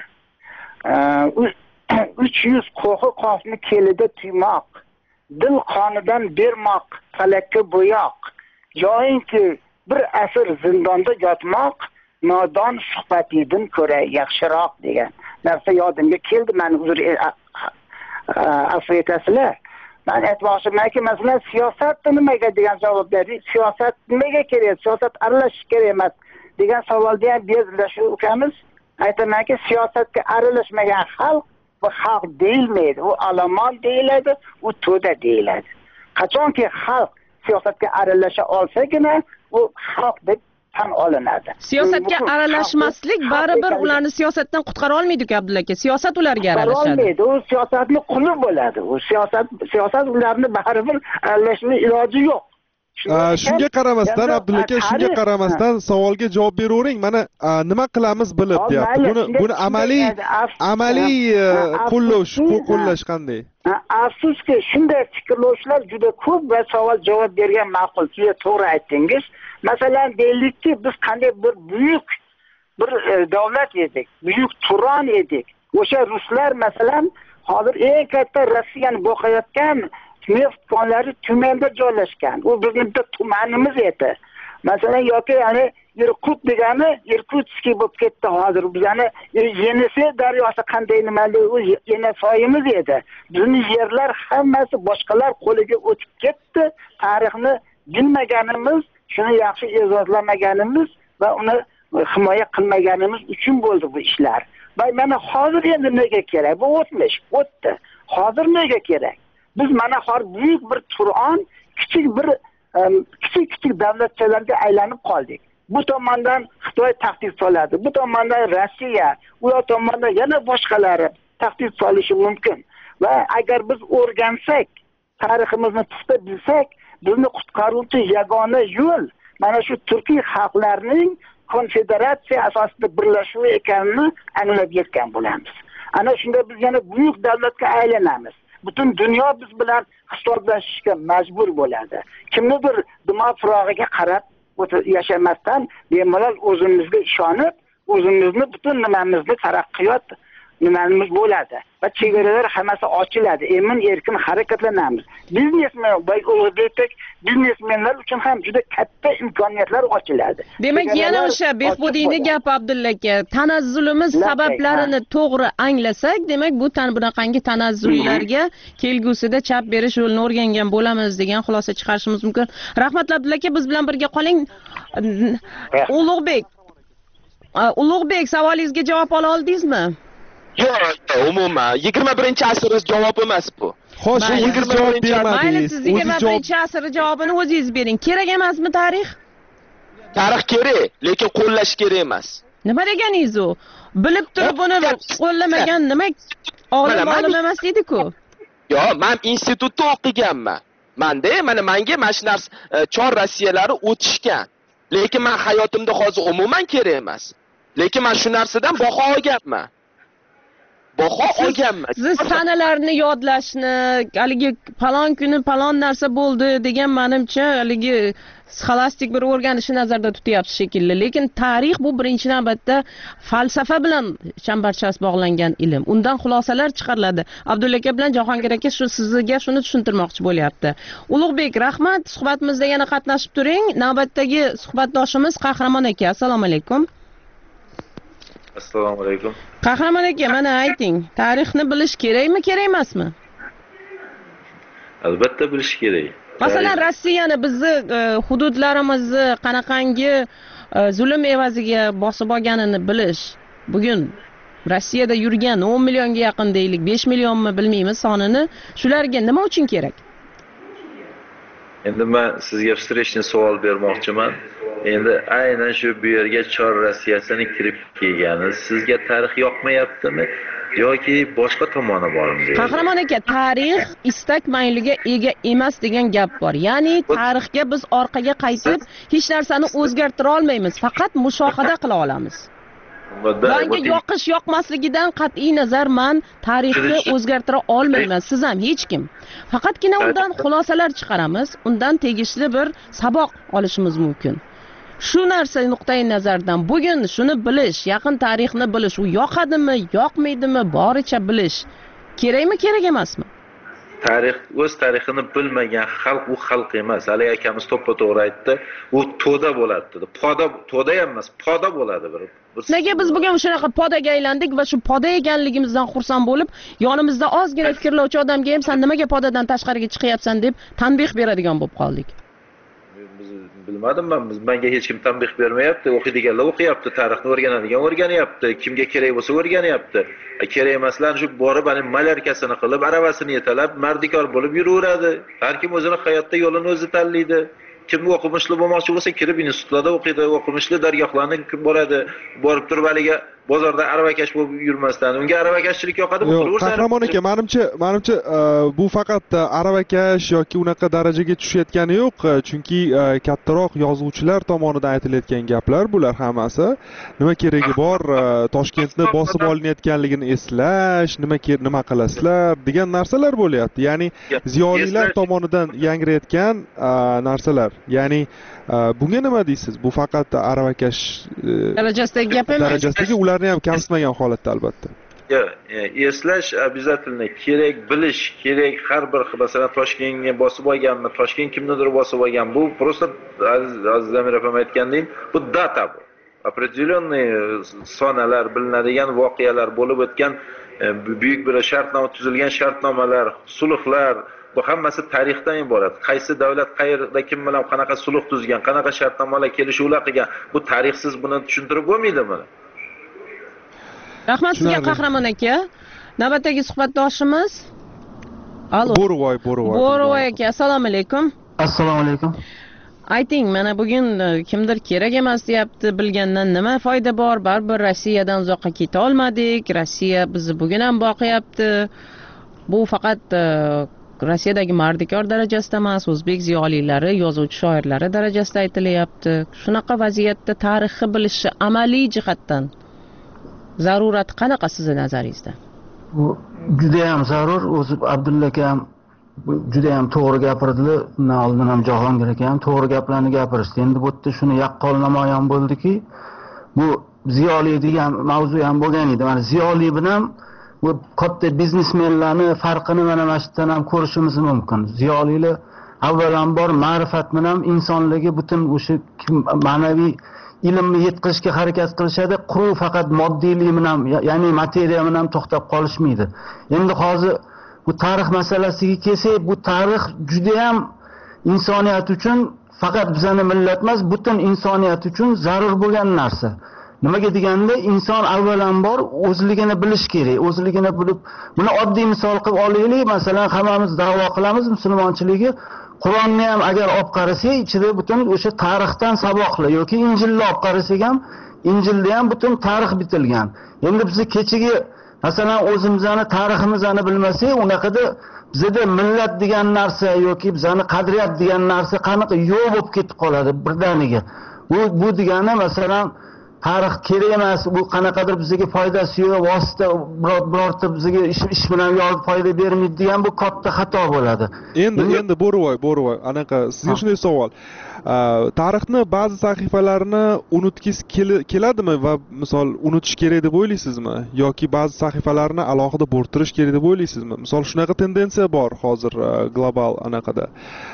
uch yuz qo'hi qofni kelida tuymoq, dil qonidan bermoq, falakka bo'yoq. Joyinki bir asr zindonda yotmoq, nodon suhbatidan ko'ra yaxshiroq degan narsa yodimga keldi. Men uzr afv etasizlar. Ben aytmoqchimanki, masalan, siyosat nimaga degan savol berdi. Siyosat nimaga kerak? Siyosat aralashish kerak emas degan savolni ham berdilar shu ukamiz. Aytamanki, siyosatga aralashmagan xalq bu xalq deyilmaydi. U olomon deyiladi, u to'da deyiladi. Qachonki xalq siyosatga aralasha olsagina u xalq deb tan olinadi. Siyosatga aralashmaslik baribir ularni siyosatdan qutqara olmaydi-ku Abdulla aka. Siyosat ularga aralashadi. U siyosatning quli bo'ladi. U siyosat siyosat ularni baribir aralashishning iloji yo'q. Shunga qaramasdan Abdulla aka, shunga qaramasdan savolga javob beravering. Mana nima qilamiz bilib deyapti. Buni buni amaliy amaliy qo'llash, qo'llash qanday? Afsuski, shunday fikrlovchilar juda ko'p va savol javob bergan ma'qul. Siz to'g'ri aytdingiz. Masalan, deylikki, biz qanday bir buyuk bir davlat edik, buyuk Turon edik. O'sha ruslar masalan, hozir eng katta Rossiyani boqayotgan neft konlari tumanda joylashgan. U bizning bitta tumanimiz edi. Masalan, yoki ya'ni Irkut degani Irkutskiy bo'lib ketdi hozir. Biz ya'ni Yenisey daryosi qanday nimali u Yenesoyimiz edi. Bizning yerlar hammasi boshqalar qo'liga o'tib ketdi. Tarixni bilmaganimiz, shuni yaxshi e'zozlamaganimiz va uni himoya qilmaganimiz uchun bo'ldi bu ishlar. Va mana hozir endi nega kerak? Bu o'tmish, o'tdi. Hozir nega kerak? Biz mana hozir buyuk bir Turon, kichik bir kichik-kichik davlatchalarga aylanib qoldik. bu tomondan Xitoy tahdid soladi, bu tomondan Rossiya, ular tomonidan yana boshqalari tahdid solishi mumkin. Va agar biz o'rgansak, tariximizni puxta bilsak, bizni qutqaruvchi yagona yo'l mana shu turkiy xalqlarning konfederatsiya asosida birlashuvi ekanini anglab yetgan bo'lamiz. Ana shunda biz yana buyuk davlatga aylanamiz. Butun dunyo biz bilan hisoblashishga majbur bo'ladi. Kimnidir dimo firog'iga qarab yashamasdan bemalol o'zimizga ishonib, o'zimizni butun nimamizni taraqqiyot nimamiz bo'ladi va chegaralar hammasi ochiladi. Emin erkin harakatlanamiz. Biznesmen va o'zbek biznesmenlar uchun ham juda katta imkoniyatlar ochiladi. Demak, yana o'sha Behbudiyni gapi Abdulla aka, tanazzulimiz sabablarini to'g'ri anglasak, demak bu tan bunaqangi tanazzullarga kelgusida chap berish yo'lini o'rgangan bo'lamiz degan xulosa chiqarishimiz mumkin. Rahmat Abdulla aka, biz bilan birga qoling. Ulug'bek Ulug'bek, savolingizga javob ola oldingizmi? Yo'q, umuman yigirma birinchi asr javob emas bu. Xo'sh, yigirma birinchi mayli, siz yigirma birinchi asr javobini o'zingiz bering. Kerak emasmi tarix? Tarix kerak, lekin qo'llash kerak emas. Nima deganingiz u? Bilib turib buni qo'llamagan nima olim olim emas dedi-ku. Yo'q, men institutda o'qiganman. Menda mana menga mana shu narsa chor Rossiyalari o'tishgan. Lekin men hayotimda hozir umuman kerak emas. Lekin men shu narsadan baho olganman. Baho olganman. Siz sanalarni yodlashni, haligi falon kuni falon narsa bo'ldi degan menimcha haligi sxolastik bir o'rganishni nazarda tutyapsiz shekilli. Lekin tarix bu birinchi navbatda falsafa bilan chambarchas bog'langan ilm. Undan xulosalar chiqariladi. Abdulla aka bilan Jahongir aka shu sizga shuni tushuntirmoqchi bo'lyapti. Ulug'bek, rahmat, suhbatimizda yana qatnashib turing. Navbatdagi suhbatdoshimiz Qahramon aka. Assalomu alaykum. Assalomu alaykum. Qahramon aka, mana ayting, tarixni bilish kerakmi, kerak emasmi? Albatta bilish kerak. Masalan, Rossiyani bizni hududlarimizni qanaqangi zulm evaziga bosib olganini bilish. Bugun Rossiyada yurgan o'n millionga yaqin deylik, besh millionmi bilmaymiz sonini, shularga nima uchun kerak? Endi men sizga встречный savol bermoqchiman. Endi aynan shu bu yerga chor Rossiyasini kirib kelgani sizga tarix yoqmayaptimi yoki boshqa tomoni bormi deydi? Qahramon aka, tarix istak mayliga ega emas degan gap bor. Ya'ni tarixga biz orqaga qaytib hech narsani o'zgartira olmaymiz, faqat mushohada qila olamiz. Menga yoqish yoqmasligidan qat'iy nazar men tarixni o'zgartira olmayman, siz ham hech kim. Faqatgina undan xulosalar chiqaramiz, undan tegishli bir saboq olishimiz mumkin. Shu narsa nuqtai nazardan bugun shuni bilish, yaqin tarixni bilish, u yoqadimi, yoqmaydimi, boricha bilish kerakmi, kerak emasmi? Tarix, o'z tarixini bilmagan xalq u xalq emas. Hali akamiz to'ppa-to'g'ri aytdi. U to'da bo'ladi dedi. Poda, to'da ham emas, poda bo'ladi bir. Nega biz bugun shunaqa podaga aylandik va shu poda ekanligimizdan xursand bo'lib, yonimizda ozgina fikrlovchi odamga ham sen nimaga podadan tashqariga chiqyapsan deb tanbeh beradigan bo'lib qoldik. Bilmadim men, menga hech kim tanbeh bermayapti. O'qiydiganlar o'qiyapti, tarixni o'rganadigan o'rganyapti, kimga kerak bo'lsa o'rganyapti. Kerak emaslar shu borib ana malarkasini qilib, aravasini yetalab, mardikor bo'lib yuraveradi. Har kim o'zini hayotda yo'lini o'zi tanlaydi. Kim o'qimishli bo'lmoqchi bo'lsa, kirib institutlarda o'qiydi, o'qimishli dargohlarni boradi, borib turib haliga bozorda aravakash bo'lib yurmasdan, unga aravakashchilik yoqadi, qilaversa. Qahramon aka, menimcha, menimcha bu faqat aravakash yoki unaqa darajaga tushayotgani yo'q, chunki kattaroq yozuvchilar tomonidan aytilayotgan gaplar bular hammasi. Nima keragi bor, Toshkentni bosib olinayotganligini eslash, nima kerak, nima qilasizlar degan narsalar bo'lyapti. Ya'ni ziyolilar tomonidan yangrayotgan narsalar. Ya'ni bunga nima deysiz? Bu faqat aravakash darajasidagi gap emas. Darajasidagi ularni ham kamsitmagan holatda albatta. Yo'q, eslash обязательно kerak, bilish kerak. Har bir masalan Toshkentga bosib olganmi, Toshkent kimnidir bosib olgan. Bu просто Aziz Amir opam aytgandek, bu data bu. Определенный sonalar, bilinadigan voqealar bo'lib o'tgan, buyuk bir shartnoma tuzilgan shartnomalar, sulhlar, bu hammasi tarixdan iborat. Qaysi davlat qayerda kim bilan qanaqa sulh tuzgan, qanaqa shartnomalar, kelishuvlar qilgan, bu tarixsiz buni tushuntirib bo'lmaydimi? Rahmat sizga Qahramon aka. Navbatdagi suhbatdoshimiz Alo. Bo'rivoy, Bo'rivoy. Bo'rivoy aka, assalomu alaykum. Assalomu alaykum. ayting, mana bugun kimdir kerak emas deyapti, bilgandan nima foyda bor? Baribir Rossiyadan uzoqqa keta olmadik, Rossiya bizni bugun ham boqyapti. Bu faqat Rossiyadagi mardikor darajasida emas, o'zbek ziyolilari, yozuvchi shoirlari darajasida aytilyapti. Shunaqa vaziyatda tarixni bilishi amaliy jihatdan zarurati qanaqa sizni nazaringizda? Bu juda ham zarur. O'zi Abdulla aka ham juda ham to'g'ri gapirdilar. Undan oldin ham Jahongir aka ham to'g'ri gaplarni gapirishdi. Endi bu yerda shuni yaqqol namoyon bo'ldiki, bu ziyoli degan mavzu ham bo'lgan edi. Mana ziyoli bilan bu katta biznesmenlarni farqini mana mana shu yerdan ham ko'rishimiz mumkin. Ziyolilar avvalambor ma'rifat bilan insonligi butun o'sha ma'naviy ilmni yetkazishga harakat qilishadi. Quruq faqat moddiylik bilan, ya'ni materiya bilan to'xtab qolishmaydi. Endi hozir bu tarix masalasiga kelsak, bu tarix juda ham insoniyat uchun, faqat bizning millat emas, butun insoniyat uchun zarur bo'lgan narsa. Nimaga deganda, inson avvalambor o'zligini bilish kerak. O'zligini bilib, buni oddiy misol qilib olaylik. Masalan, hammamiz da'vo qilamiz musulmonchiligi. Qur'onni ham agar olib qarasak, ichida butun o'sha tarixdan saboqlar yoki Injilni olib qarasak ham, Injilda ham butun tarix bitilgan. Endi biz kechagi masalan o'zimizni tariximizni bilmasak, unaqada bizda millat degan narsa yoki bizning qadriyat degan narsa qanaqa yo'q bo'lib ketib qoladi birdaniga. Bu bu degani masalan tarix kerak emas, bu qanaqadir bizga foydasi yo'q, vosita birorta bizga ish ish bilan yorib foyda bermaydi degan bu katta xato bo'ladi. Endi endi Bo'rivoy, Bo'rivoy, anaqa sizga shunday savol. Tarixni ba'zi sahifalarini unutgis keladimi va misol unutish kerak deb o'ylaysizmi yoki ba'zi sahifalarni alohida bo'rttirish kerak deb o'ylaysizmi? Misol shunaqa tendensiya bor hozir global anaqada.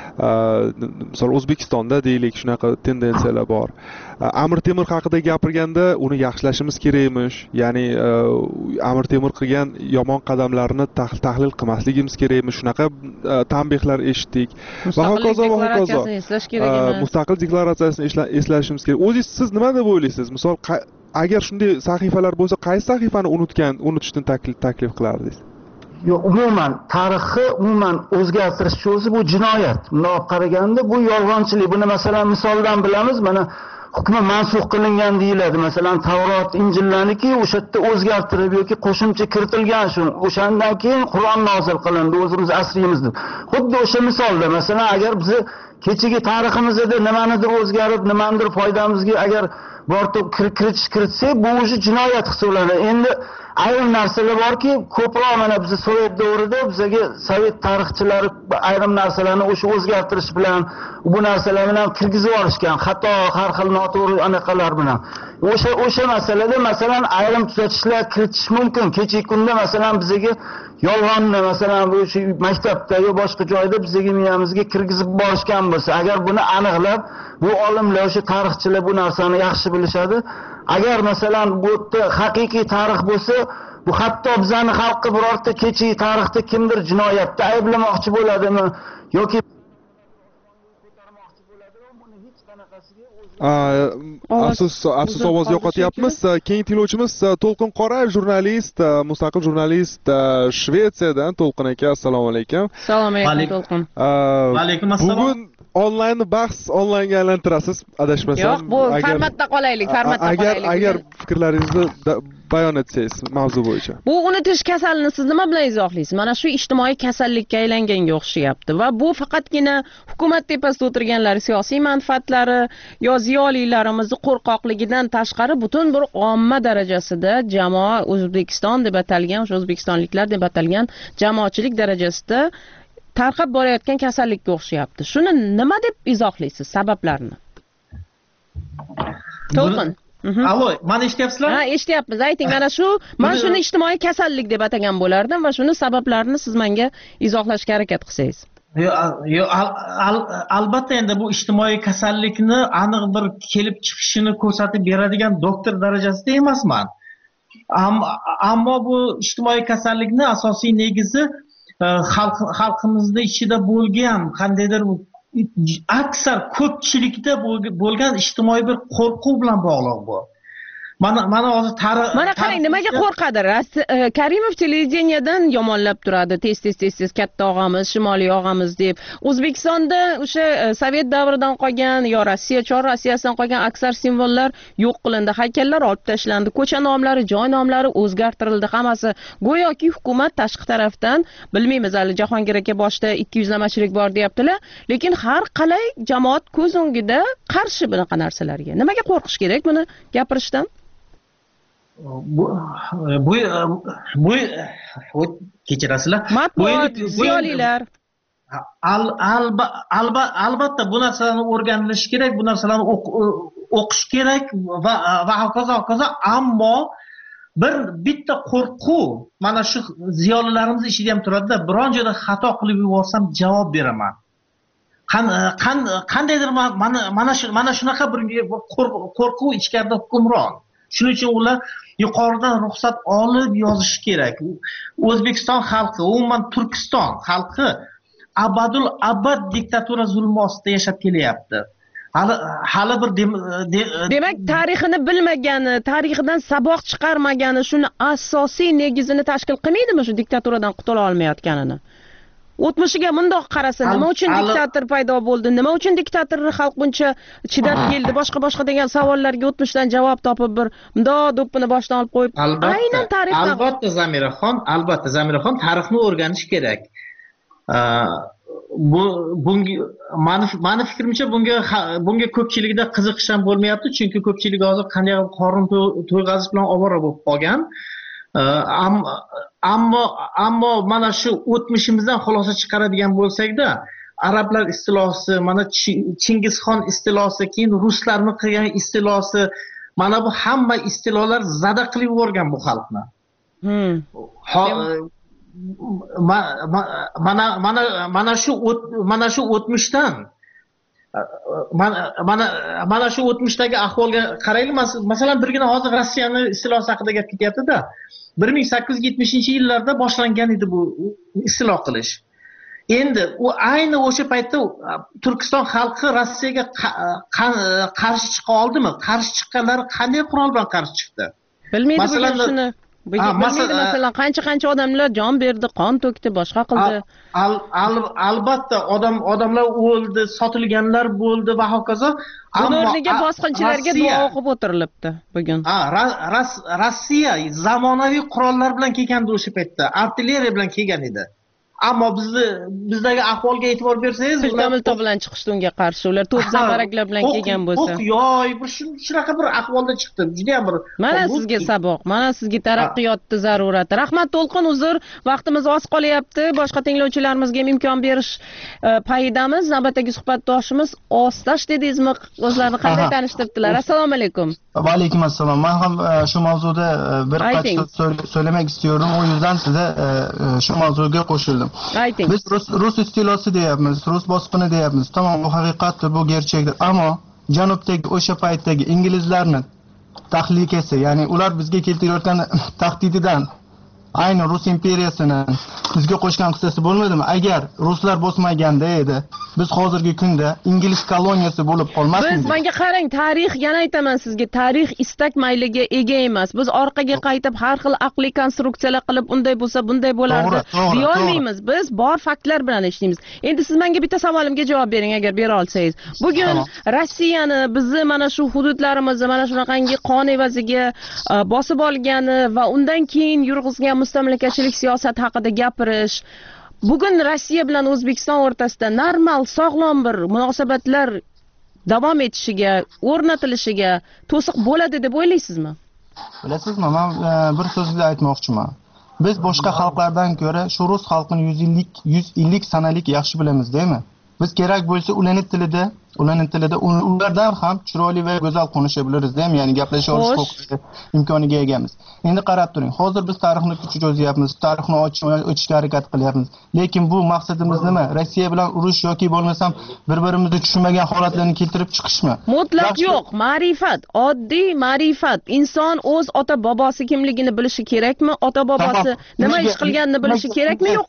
Misol O'zbekistonda deylik shunaqa tendensiyalar bor. Amir Temur haqida gapirganda uni yaxshilashimiz kerakmish. Ya'ni Amir Temur qilgan yomon qadamlarni tahlil qilmasligimiz kerakmish. Shunaqa tanbehlar eshitdik. Va hokazo va hokazo. Mustaqil deklaratsiyasini eslashimiz kerak. O'zingiz siz nima deb o'ylaysiz? Misol agar shunday sahifalar bo'lsa, qaysi sahifani unutgan, unutishni taklif taklif qilardingiz? Yo'q, umuman tarixni umuman o'zgartirish o'zi bu jinoyat. Bunday olib qaraganda bu yolg'onchilik. Buni masalan misoldan bilamiz. Mana hukmi mansux qilingan deyiladi. Masalan Tavrot, Injillarniki o'sha yerda o'zgartirib yoki qo'shimcha kiritilgan shu. O'shandan keyin Qur'on nozil qilindi, o'zimiz asriymizni. Xuddi o'sha misolda masalan agar biz kechagi tariximizda nimanidir o'zgarib, nimanidir foydamizga agar borib kiritish kiritsak, bu o'zi jinoyat hisoblanadi. Endi ayrim narsalar borki, ko'proq mana biz Sovet davrida bizga Sovet tarixchilari ayrim narsalarni o'sha o'zgartirish bilan, bu narsalar bilan kirgizib olishgan, xato, har xil noto'g'ri anaqalar bilan. O'sha o'sha masalada masalan ayrim tuzatishlar kiritish mumkin. Kechagi kunda masalan bizga yolg'onni masalan bu maktabda yo boshqa joyda bizga miyamizga kirgizib borishgan bo'lsa, agar buni aniqlab, bu olimlar, o'sha tarixchilar bu narsani yaxshi bilishadi. Agar masalan bu yerda haqiqiy tarix bo'lsa, bu hatto bizning xalqqa birorta kechagi tarixda kimdir jinoyatda ayblamoqchi bo'ladimi yoki afsus afsus ovoz yo'qotyapmiz. Keyingi tinglovchimiz To'lqin Qorayev, jurnalist, mustaqil jurnalist Shvetsiyadan. To'lqin aka, assalomu alaykum. Assalomu alaykum To'lqin. Va alaykum assalom. Bugun onlayn bahs onlaynga aylantirasiz, adashmasam. Yo'q, bu formatda qolaylik, formatda qolaylik. Agar agar fikrlaringizni bayon etsangiz mavzu bo'yicha. Bu unutish kasalini siz nima bilan izohlaysiz? Mana shu ijtimoiy kasallikka aylanganga o'xshayapti va bu faqatgina hukumat tepasida o'tirganlar siyosiy manfaatlari yo ziyolilarimizni qo'rqoqligidan tashqari butun bir omma darajasida jamoa O'zbekiston deb atalgan, o'sha o'zbekistonliklar deb atalgan jamoatchilik darajasida tarqab borayotgan kasallikka o'xshayapti. Shuni nima deb izohlaysiz, sabablarini? To'lqin. Allo, meni eshityapsizlar? Ha, eshityapmiz. Ayting, mana shu, men shuni ijtimoiy kasallik deb atagan bo'lardim va shuni sabablarini siz menga izohlashga harakat qilsangiz. Yo'q, albatta endi bu ijtimoiy kasallikni aniq bir kelib chiqishini ko'rsatib beradigan doktor darajasida emasman. Ammo bu ijtimoiy kasallikni asosiy negizi xalqimizning ichida bo'lgan qandaydir aksar ko'pchilikda bo'lgan ijtimoiy bir qo'rquv bilan bog'liq bu. mana mana hozir tarix mana qarang nimaga qo'rqadi Karimov televideniyadan yomonlab turadi tez tez tez tez katta og'amiz shimoliy og'amiz deb. O'zbekistonda o'sha sovet davridan qolgan yo Rossiya chor Rossiyasidan qolgan aksar simvollar yo'q qilindi, haykallar olib tashlandi, ko'cha nomlari, joy nomlari o'zgartirildi, hammasi go'yoki hukumat tashqi tarafdan bilmaymiz, hali Jahongir aka boshda ikki yuzlamachilik bor deyaptilar, lekin har qalay jamoat ko'z o'ngida qarshi bunaqa narsalarga. Nimaga qo'rqish kerak buni gapirishdan? bu bu bu kechirasizlar, matbuot ziyolilar albatta bu narsalarni o'rganilishi kerak, bu narsalarni o'qish kerak va va hokazo hokazo. Ammo bir bitta qo'rquv mana shu ziyolilarimiz ichida ham turadi-da, biron joyda xato qilib yuborsam javob beraman. Qandaydir mana mana shu mana shunaqa bir qo'rquv ichkarida hukmron. Shuning uchun ular yuqoridan ruxsat olib yozishi kerak. O'zbekiston xalqi, umuman Turkiston xalqi abadul abad diktatura zulmi ostida yashab kelyapti. Hali hali bir demak tarixini bilmagani, tarixidan saboq chiqarmagani shuni asosiy negizini tashkil qilmaydimi shu diktaturadan qutula olmayotganini? O'tmishiga mundoq qarasa, nima uchun diktator paydo bo'ldi? Nima uchun diktatorni xalq buncha chidab keldi? Boshqa boshqa degan savollarga o'tmishdan javob topib bir mundoq do'ppini boshdan olib qo'yib, aynan tarixdan albatta Zamiraxon, albatta Zamiraxon tarixni o'rganish kerak. Bu bunga mani fikrimcha bunga bunga ko'pchilikda qiziqish ham bo'lmayapti, chunki ko'pchilik hozir qanday qorin to'yg'azish bilan ovora bo'lib qolgan. Ammo ammo mana shu o'tmishimizdan xulosa chiqaradigan bo'lsak-da, arablar istilosi, mana Chingizxon istilosi, keyin ruslarning qilgan istilosi, mana bu hamma istilolar zada qilib yuborgan bu xalqni. Hmm. mana mana mana shu mana shu o'tmishdan mana mana mana shu o'tmishdagi ahvolga qaraylik. Masalan, birgina hozir Rossiyani istilosi haqida gap ketyapti-da. bir ming sakkiz yuz yetmishinchi yillarda boshlangan edi bu istilo qilish. Endi u ayni o'sha paytda Turkiston xalqi Rossiyaga qarshi chiqa oldimi? Qarshi chiqqanlari qanday qurol bilan qarshi chiqdi? Bilmaydi bu shuni. Masalan, qancha-qancha odamlar jon berdi, qon to'kdi, boshqa qildi. Albatta odam odamlar o'ldi, sotilganlar bo'ldi va hokazo. Ammo o'rniga bosqinchilarga duo o'qib o'tirilibdi bugun. Ha, Rossiya zamonaviy qurollar bilan kelgandi o'sha paytda, artilleriya bilan kelgan edi. Ammo bizni bizdagi ahvolga e'tibor bersangiz, milto bilan chiqishdi unga qarshi. Ular to'p zambaraklar bilan kelgan bo'lsa. Yo'q, yo'q, bir shunaqa bir ahvolda chiqdi. Juda ham bir. Mana sizga saboq, mana sizga taraqqiyotni zarurati. Rahmat To'lqin, uzr, vaqtimiz oz qolyapti. Boshqa tinglovchilarimizga ham imkon berish payidamiz. Navbatdagi suhbatdoshimiz Ostash dedingizmi? O'zlarini qanday tanishtirdilar? Assalomu alaykum. Va alaykum assalom. Men ham shu mavzuda bir qancha so'lamak istiyorum. O yüzden size shu mavzuga qo'shildim. Ayting. Biz Rus, Rus istilosi deyapmiz, Rus bosqini deyapmiz. Tamam, bu haqiqatdir, bu gerçekdir. Ammo janubdagi o'sha paytdagi inglizlarning tahlikasi, ya'ni ular bizga keltirayotgan tahdididan ayni Rus imperiyasini bizga qo'shgan qissasi bo'lmadimi? Agar ruslar bosmaganda edi, biz hozirgi kunda ingliz koloniyasi bo'lib qolmasdik. Biz menga qarang, tarix, yana aytaman sizga, tarix istak mayliga ega emas. Biz orqaga qaytib har xil aqliy konstruksiyalar qilib, unday bo'lsa, bunday bo'lardi deya olmaymiz. Biz bor faktlar bilan ishlaymiz. Endi siz menga bitta savolimga javob bering, agar bera olsangiz. Bugun Rossiyani bizni mana shu hududlarimizni mana shunaqangi qon evaziga bosib olgani va undan keyin yurg'izgan mustamlakachilik siyosati haqida gapirish, bugun Rossiya bilan O'zbekiston o'rtasida normal, sog'lom bir munosabatlar davom etishiga, o'rnatilishiga to'siq bo'ladi deb o'ylaysizmi? Bilasizmi, men bir so'zda aytmoqchiman. Biz boshqa xalqlardan ko'ra shu rus xalqini yuz ellik yuz ellik sanalik yaxshi bilamiz, deymi? Biz kerak bo'lsa ularning tilida, ularning tilida ulardan ham chiroyli va go'zal konuşabiliriz, deymi? Ya'ni gaplasha olish imkoniga egamiz. Endi qarab turing. Hozir biz tarixni kuchib yozyapmiz, tarixni ochishga harakat qilyapmiz. Lekin bu maqsadimiz nima? Rossiya bilan urush yoki bo'lmasam bir-birimizni tushunmagan holatlarni keltirib chiqishmi? Mutlaq yo'q, ma'rifat, oddiy ma'rifat. Inson o'z ota-bobosi kimligini bilishi kerakmi? Ota-bobosi nima ish qilganini bilishi kerakmi, yo'qmi?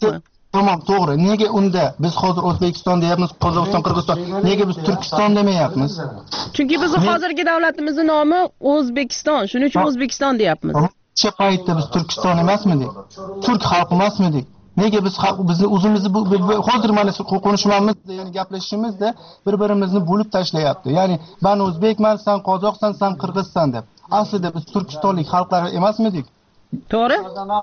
Tamam, to'g'ri. Nega unda biz hozir O'zbekiston deyapmiz, Qozog'iston, Qirg'iziston, nega biz Turkiston demayapmiz? Chunki bizning hozirgi davlatimizning nomi O'zbekiston, shuning uchun O'zbekiston deyapmiz. O'sha paytda biz Turkiston emasmidik? Turk xalqi emasmidik? Nega biz xalq bizni o'zimizni hozir mana shu konuşmamizda, ya'ni gaplashishimizda bir-birimizni bo'lib tashlayapti. Ya'ni men o'zbekman, sen qozoqsan, sen qirg'izsan deb. Aslida biz Turkistonlik xalqlar emasmidik? To'g'ri?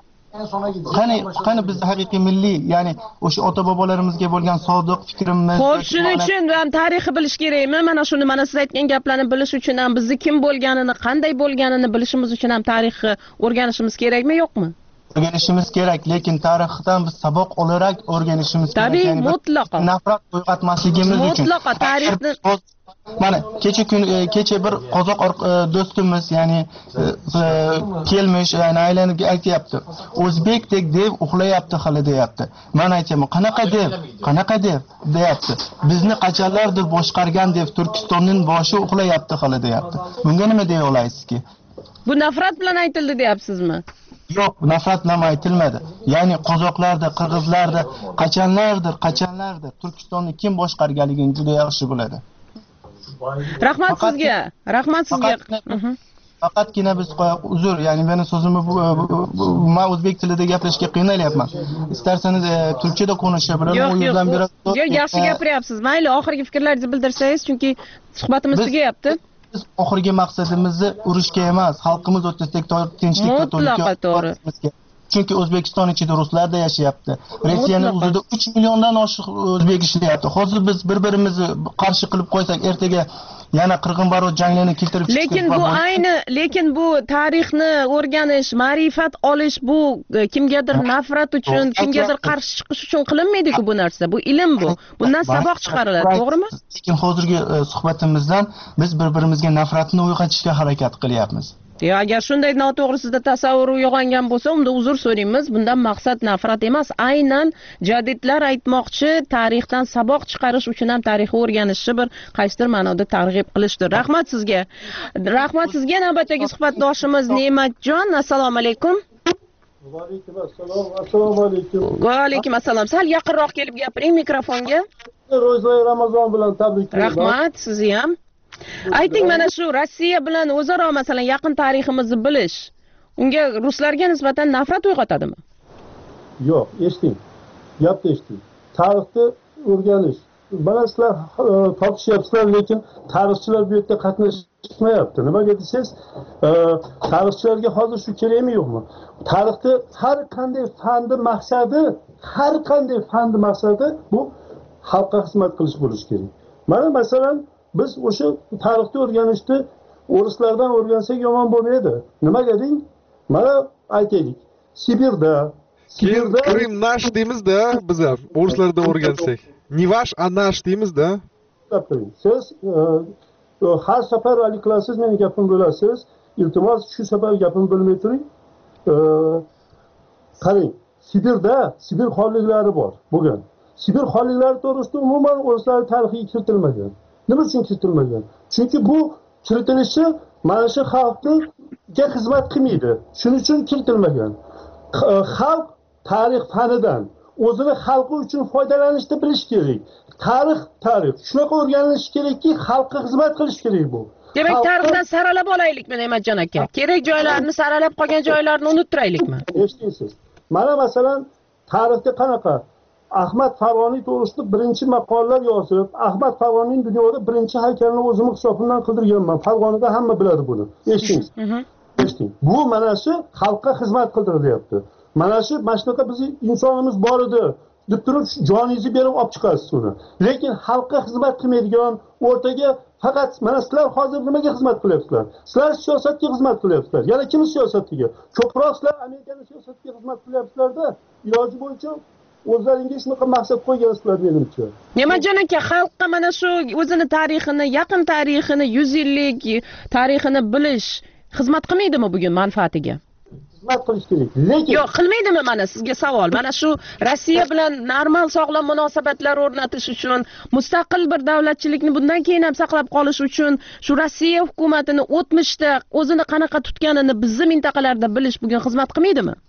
Qani, qani biz haqiqiy milliy, ya'ni o'sha ota-bobolarimizga bo'lgan sodiq fikrimiz. Xo'p, shuning uchun ham tarixni bilish kerakmi? Mana shuni, mana siz aytgan gaplarni bilish uchun ham bizni kim bo'lganini, qanday bo'lganini bilishimiz uchun ham tarixni o'rganishimiz kerakmi, yo'qmi? O'rganishimiz kerak, lekin tarixdan biz saboq olarak o'rganishimiz kerak. Tabiiy, mutlaqo. Nafrat uyg'otmasligimiz uchun. Mutlaqo tarixni mana kecha kun kecha bir qozoq do'stimiz, ya'ni kelmish, ya'ni aylanib aytyapti. O'zbekdek dev uxlayapti hali deyapti. Men aytaman, qanaqa dev? Qanaqa dev deyapti. Bizni qachonlardir boshqargan dev Turkistonning boshi uxlayapti hali deyapti. Bunga nima deya olasizki? Bu nafrat bilan aytildi deyapsizmi? Yo'q, nafrat bilan aytilmadi. Ya'ni qozoqlarda, qirg'izlarda qachonlardir, qachonlardir Turkistonni kim boshqarganligini juda yaxshi biladi. Rahmat sizga. Rahmat sizga. Faqatgina biz uzr, ya'ni meni so'zimni men o'zbek tilida gaplashishga qiynalyapman. Istarsangiz turkchada konuşabilirim. O yüzden biraz Yo'q, yaxshi gapiryapsiz. Mayli, oxirgi fikrlaringizni bildirsangiz, chunki suhbatimiz tugayapti. Biz oxirgi maqsadimizni urushga emas, xalqimiz o'rtasida tinchlikka, to'g'ri. Chunki O'zbekiston ichida ruslarda yashayapti. Rossiyaning o'zida uch milliondan oshiq o'zbek ishlayapti. Hozir biz bir-birimizni qarshi qilib qo'ysak, ertaga yana qirg'inbarot janglarni keltirib chiqib. Lekin bu ayni, lekin bu tarixni o'rganish, ma'rifat olish bu kimgadir nafrat uchun, kimgadir qarshi chiqish uchun qilinmaydi-ku bu narsa. Bu ilm bu. Bundan saboq chiqariladi, to'g'rimi? Lekin hozirgi suhbatimizdan biz bir-birimizga nafratni uyg'otishga harakat qilyapmiz. Ya agar shunday noto'g'ri sizda tasavvur uyg'ongan bo'lsa, unda uzr so'raymiz. Bundan maqsad nafrat emas, aynan jadidlar aytmoqchi, tarixdan saboq chiqarish uchun ham tarixni o'rganishni bir qaysidir ma'noda targ'ib qilishdir. Rahmat sizga. Rahmat sizga. Navbatdagi suhbatdoshimiz Ne'matjon, assalomu alaykum. Va alaykum assalom. Assalomu alaykum. Va alaykum assalom. Sal yaqinroq kelib gapiring mikrofonga. Ro'za Ramazon bilan tabriklayman. Rahmat, sizni ham. Ayting, mana shu Rossiya bilan o'zaro masalan yaqin tariximizni bilish unga ruslarga nisbatan nafrat uyg'otadimi? Yo'q, eshiting. Gapni eshiting. Tarixni o'rganish. Mana sizlar tortishyapsizlar, lekin tarixchilar bu yerda qatnashmayapti. Nimaga desangiz, tarixchilarga hozir shu kerakmi, yo'qmi? Tarixni har qanday fanni maqsadi, har qanday fanni maqsadi bu xalqqa xizmat qilish bo'lishi kerak. Mana masalan biz o'sha tarixni o'rganishni o'rislardan o'rgansak yomon bo'lmaydi. Nimaga deng? Mana aytaylik. Sibirda, Sibirda Krim nash deymizda, biz ham o'rislardan o'rgansak. Nivash anash deymizda. Siz har safar alik qilasiz, meni gapim bo'lasiz. Iltimos shu safar gapim bo'lmay turing. Qarang, Sibirda Sibir xonliklari bor bo'lgan. Sibir xonliklari to'g'risida umuman o'rislar tarixiga kiritilmagan. Nima uchun kiritilmagan? Chunki bu kiritilishi mana shu xalqqa xizmat qilmaydi. Shuning uchun kiritilmagan. Xalq tarix fanidan o'zini xalqi uchun foydalanishni bilish kerak. Tarix, tarix shunaqa o'rganilishi kerakki, xalqqa xizmat qilish kerak bu. Demak, tarixdan saralab olaylikmi, Ne'matjon aka? Kerak joylarni saralab qolgan joylarni unuttiraylikmi? Eshitdingsiz. Mana masalan, tarixda qanaqa Ahmad Farg'oniy to'g'risida birinchi maqolalar yozib, Ahmad Farg'oniyning dunyoda birinchi haykalini o'zim hisobimdan qildirganman. Farg'onida hamma biladi buni. Eshitingiz. Eshiting. Bu mana shu xalqqa xizmat qildirilyapti. Mana shu mashnaqa bizning insonimiz bor edi deb turib joningizni berib olib chiqasiz uni. Lekin xalqqa xizmat qilmaydigan, o'rtaga faqat mana sizlar hozir nimaga xizmat qilyapsizlar? Sizlar siyosatga xizmat qilyapsizlar. Yana kim siyosatiga? Ko'proq sizlar Amerikaning siyosatiga xizmat qilyapsizlar-da, iloji bo'yicha o'zlaringiz shunaqa maqsad qo'ygansizlar menimcha. Ne'matjon aka, xalqqa mana shu o'zini tarixini, yaqin tarixini, yuz yillik tarixini bilish xizmat qilmaydimi bugun manfaatiga? Xizmat qilish kerak. Lekin yo'q, qilmaydimi? Mana sizga savol. Mana shu Rossiya bilan normal sog'lom munosabatlar o'rnatish uchun, mustaqil bir davlatchilikni bundan keyin ham saqlab qolish uchun shu Rossiya hukumatini o'tmishda o'zini qanaqa tutganini bizning mintaqalarda bilish bugun xizmat qilmaydimi?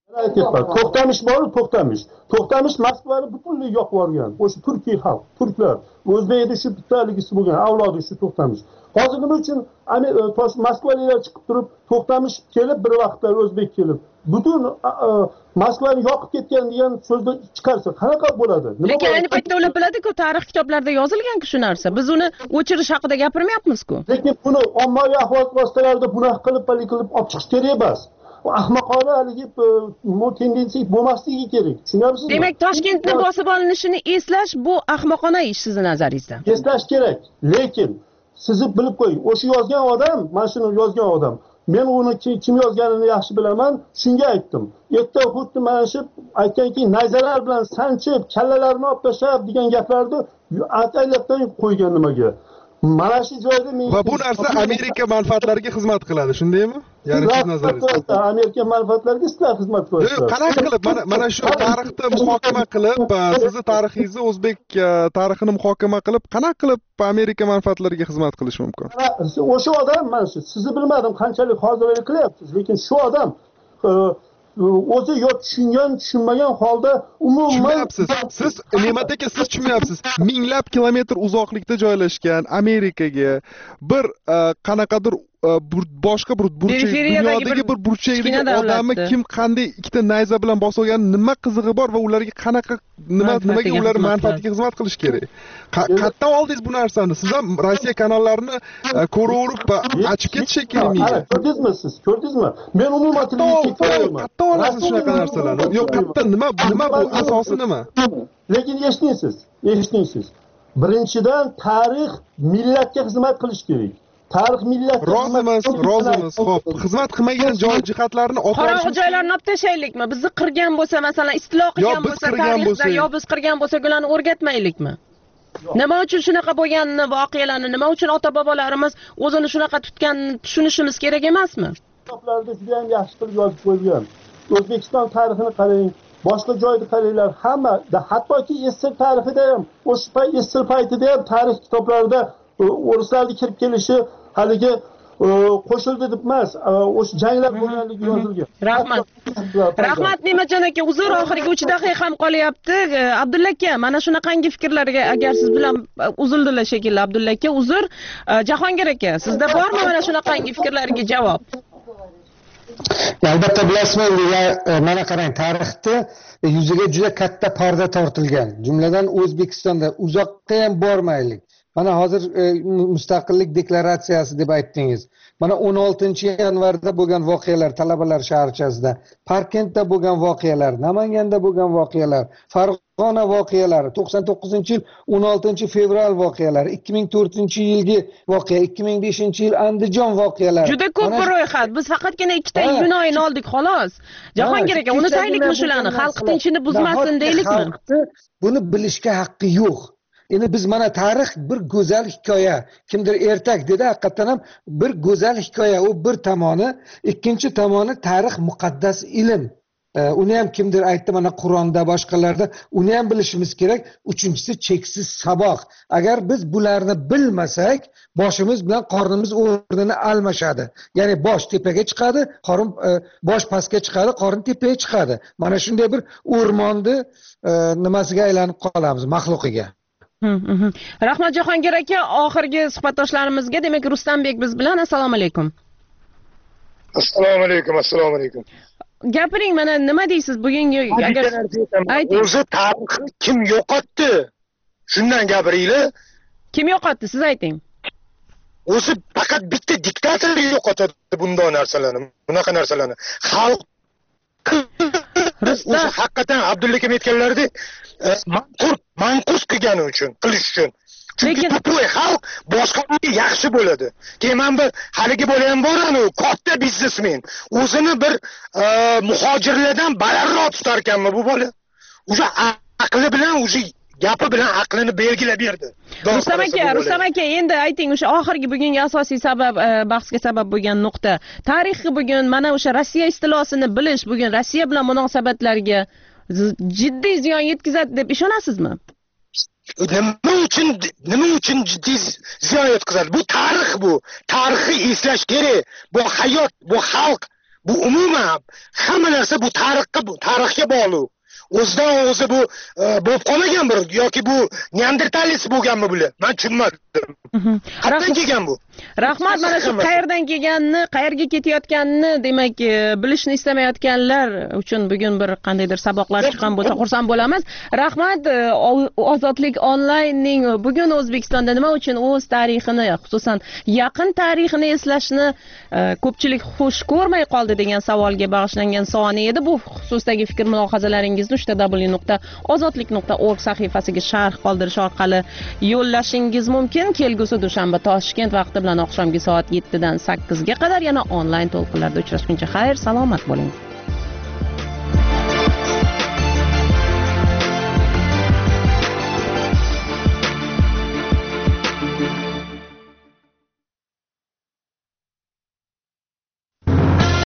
aytyapman, To'xtamish bor, To'xtamish. To'xtamish Moskvani butunlay yoqib yuborgan. O'sha turkiy xalq, turklar. O'zbekda shu bittaligisi bo'lgan, avlodi shu To'xtamish. Hozir nima uchun Moskvaliklar chiqib turib, To'xtamish kelib bir vaqtlar o'zbek kelib, butun Moskvani yoqib ketgan degan so'zni chiqarsa, qanaqa bo'ladi? Lekin ayni paytda ular biladi-ku, tarix kitoblarida yozilgan-ku shu narsa. Biz uni o'chirish haqida gapirmayapmiz-ku. Lekin buni ommaviy axborot vositalarida bunaqa qilib, pali qilib olib chiqish kerak emas. Ahmoqona haligi bu tendensiya bo'lmasligi kerak. Tushunyapsizmi? Demak, Toshkentni bosib olinishini eslash bu ahmoqona ish sizning nazaringizda. Eslash kerak. Lekin siz bilib qo'ying, o'sha yozgan odam, mana shuni yozgan odam, men uni kim yozganini yaxshi bilaman, shunga aytdim. Erta xuddi mana shu aytganki, nayzalar bilan sanchib, kallalarni olib tashlab degan gaplarni ataylabdan qo'ygan nimaga? Mana shu joyda men va bu narsa Amerika manfaatlariga xizmat qiladi, shundaymi? Ya'ni siz nazaringizda Amerika manfaatlariga sizlar xizmat qilyapsiz. Qanaqa qilib mana mana shu tarixni muhokama qilib, sizni tarixingizni o'zbek tarixini muhokama qilib, qanaqa qilib Amerika manfaatlariga xizmat qilish mumkin? O'sha odam mana shu sizni bilmadim qanchalik hozirlik qilyapsiz, lekin shu odam o'zi yo tushungan, tushunmagan holda umuman tushunmayapsiz. Siz Ne'mat aka, siz tushunmayapsiz. Minglab kilometr uzoqlikda joylashgan Amerikaga bir qanaqadir boshqa bir burchak, dunyodagi bir burchakdagi odamni kim qanday ikkita nayza bilan bosib olgani nima qizig'i bor va ularga qanaqa nima nimaga ular manfaatiga xizmat qilish kerak? Qayerdan oldingiz bu narsani? Siz ham Rossiya kanallarni ko'raverib ochib ketish kerakmi? Ko'rdingizmi siz? Ko'rdingizmi? Men umuman tilga ketmayman. Qayerdan olasiz shunaqa narsalarni? Yo'q, qayerdan nima nima bu asosi nima? Lekin eshitingsiz, eshitingsiz. Birinchidan tarix millatga xizmat qilish kerak. Tarix millat rozimiz, rozimiz. Xo'p, xizmat qilmagan joy jihatlarni qorong'i joylarni olib tashlaylikmi? Bizni qirgan bo'lsa, masalan, istilo qilgan bo'lsa, tarixda yo biz qirgan bo'lsak, ularni o'rgatmaylikmi? Nima uchun shunaqa bo'lganini, voqealarni, nima uchun ota-bobolarimiz o'zini shunaqa tutganini tushunishimiz kerak emasmi? Kitoblarda juda ham yaxshi qilib yozib qo'yilgan. O'zbekiston tarixini qarang, boshqa joyni qaranglar, hamma, hattoki Essil tarixida ham, o'sha Essil paytida ham tarix kitoblarida o'rislarning kirib kelishi haligi qo'shildi deb emas, o'sha janglar bo'lganligi yozilgan. Rahmat. Rahmat Ne'matjon aka, uzr, oxirgi uch daqiqam qolyapti. Abdulla aka, mana shunaqangi fikrlarga agar siz bilan uzildilar shekilli Abdulla aka, uzr. Jahongir aka, sizda bormi mana shunaqangi fikrlarga javob? Albatta bilasizmi, mana qarang, tarixda yuziga juda katta parda tortilgan. Jumladan O'zbekistonda uzoqqa ham bormaylik. Mana hozir mustaqillik deklaratsiyasi deb aytdingiz. Mana o'n oltinchi yanvarda bo'lgan voqealar, talabalar shaharchasida, Parkentda bo'lgan voqealar, Namanganda bo'lgan voqealar, Farg'ona voqealari, to'qson to'qqizinchi yil o'n oltinchi fevral voqealari, ikki ming to'rtinchi yilgi voqea, ikki ming beshinchi yil Andijon voqealari. Juda ko'p bir ro'yxat. Biz faqatgina ikkita iyun oyini oldik xolos. Jahongir aka, uni saylikmi shularni? Xalq tinchini buzmasin deylikmi? Buni bilishga haqqi yo'q. Endi biz mana tarix bir go'zal hikoya. Kimdir ertak dedi, haqiqatan ham bir go'zal hikoya. U bir tomoni, ikkinchi tomoni tarix muqaddas ilm. Uni ham kimdir aytdi mana Qur'onda, boshqalarda, uni ham bilishimiz kerak. Uchinchisi cheksiz saboq. Agar biz bularni bilmasak, boshimiz bilan qornimiz o'rnini almashadi. Ya'ni bosh tepaga chiqadi, qorin bosh pastga chiqadi, qorin tepaga chiqadi. Mana shunday bir o'rmonni nimasiga aylanib qolamiz, maxluqiga. Rahmat Jahongir aka, oxirgi suhbatdoshlarimizga, demak Rustambek biz bilan. Assalomu alaykum. Assalomu alaykum, assalomu alaykum. Gapiring, mana nima deysiz bugungi agar ayting. O'zi tarixni kim yo'qotdi? Shundan gapiringlar. Kim yo'qotdi, siz ayting. O'zi faqat bitta diktator yo'qotadi bunday narsalarni, bunaqa narsalarni. Xalq o'zi haqiqatan Abdulla aka aytganlaridek manqur manqus qilgani uchun, qilish uchun. Lekin bu xalq boshqalarga yaxshi bo'ladi. Keyin bir haligi bola ham borani, katta biznesmen. O'zini bir muhojirlardan balandroq tutar ekanmi bu bola? O'sha aqli bilan, o'sha gapi bilan aqlini belgilab berdi. Rustam aka, Rustam aka, endi ayting, o'sha oxirgi bugungi asosiy sabab, bahsga sabab bo'lgan nuqta. Tarixi bugun mana o'sha Rossiya istilosini bilish, bugun Rossiya bilan munosabatlarga jiddiy ziyon yetkazadi deb ishonasizmi? Nima uchun nima uchun jiddiy ziyon yetkazadi? Bu tarix bu. Tarixni eslash kerak. Bu hayot, bu xalq bu umuman hamma narsa bu tarixga bu tarixga bog'liq. O'zidan o'zi bu bo'lib qolmagan bir yoki bu neandertalist bo'lganmi bular? Men tushunmadim. Qayerdan kelgan bu? Rahmat, mana shu qayerdan kelganini, qayerga ketayotganini, demak, bilishni istamayotganlar uchun bugun bir qandaydir saboqlar chiqqan bo'lsa xursand bo'lamiz. Rahmat, Ozodlik onlaynning bugun O'zbekistonda nima uchun o'z tarixini, xususan yaqin tarixini eslashni ko'pchilik xush ko'rmay qoldi degan savolga bag'ishlangan soni edi. Bu xususdagi fikr mulohazalaringizni w nuqta ozodlik nuqta org sahifasiga sharh qoldirish orqali yo'llashingiz mumkin. Kelgusi dushanba Toshkent vaqti bilan oqshomgi soat yettidan sakkizga qadar yana onlayn to'lqinlarda uchrashguncha xayr, salomat bo'ling.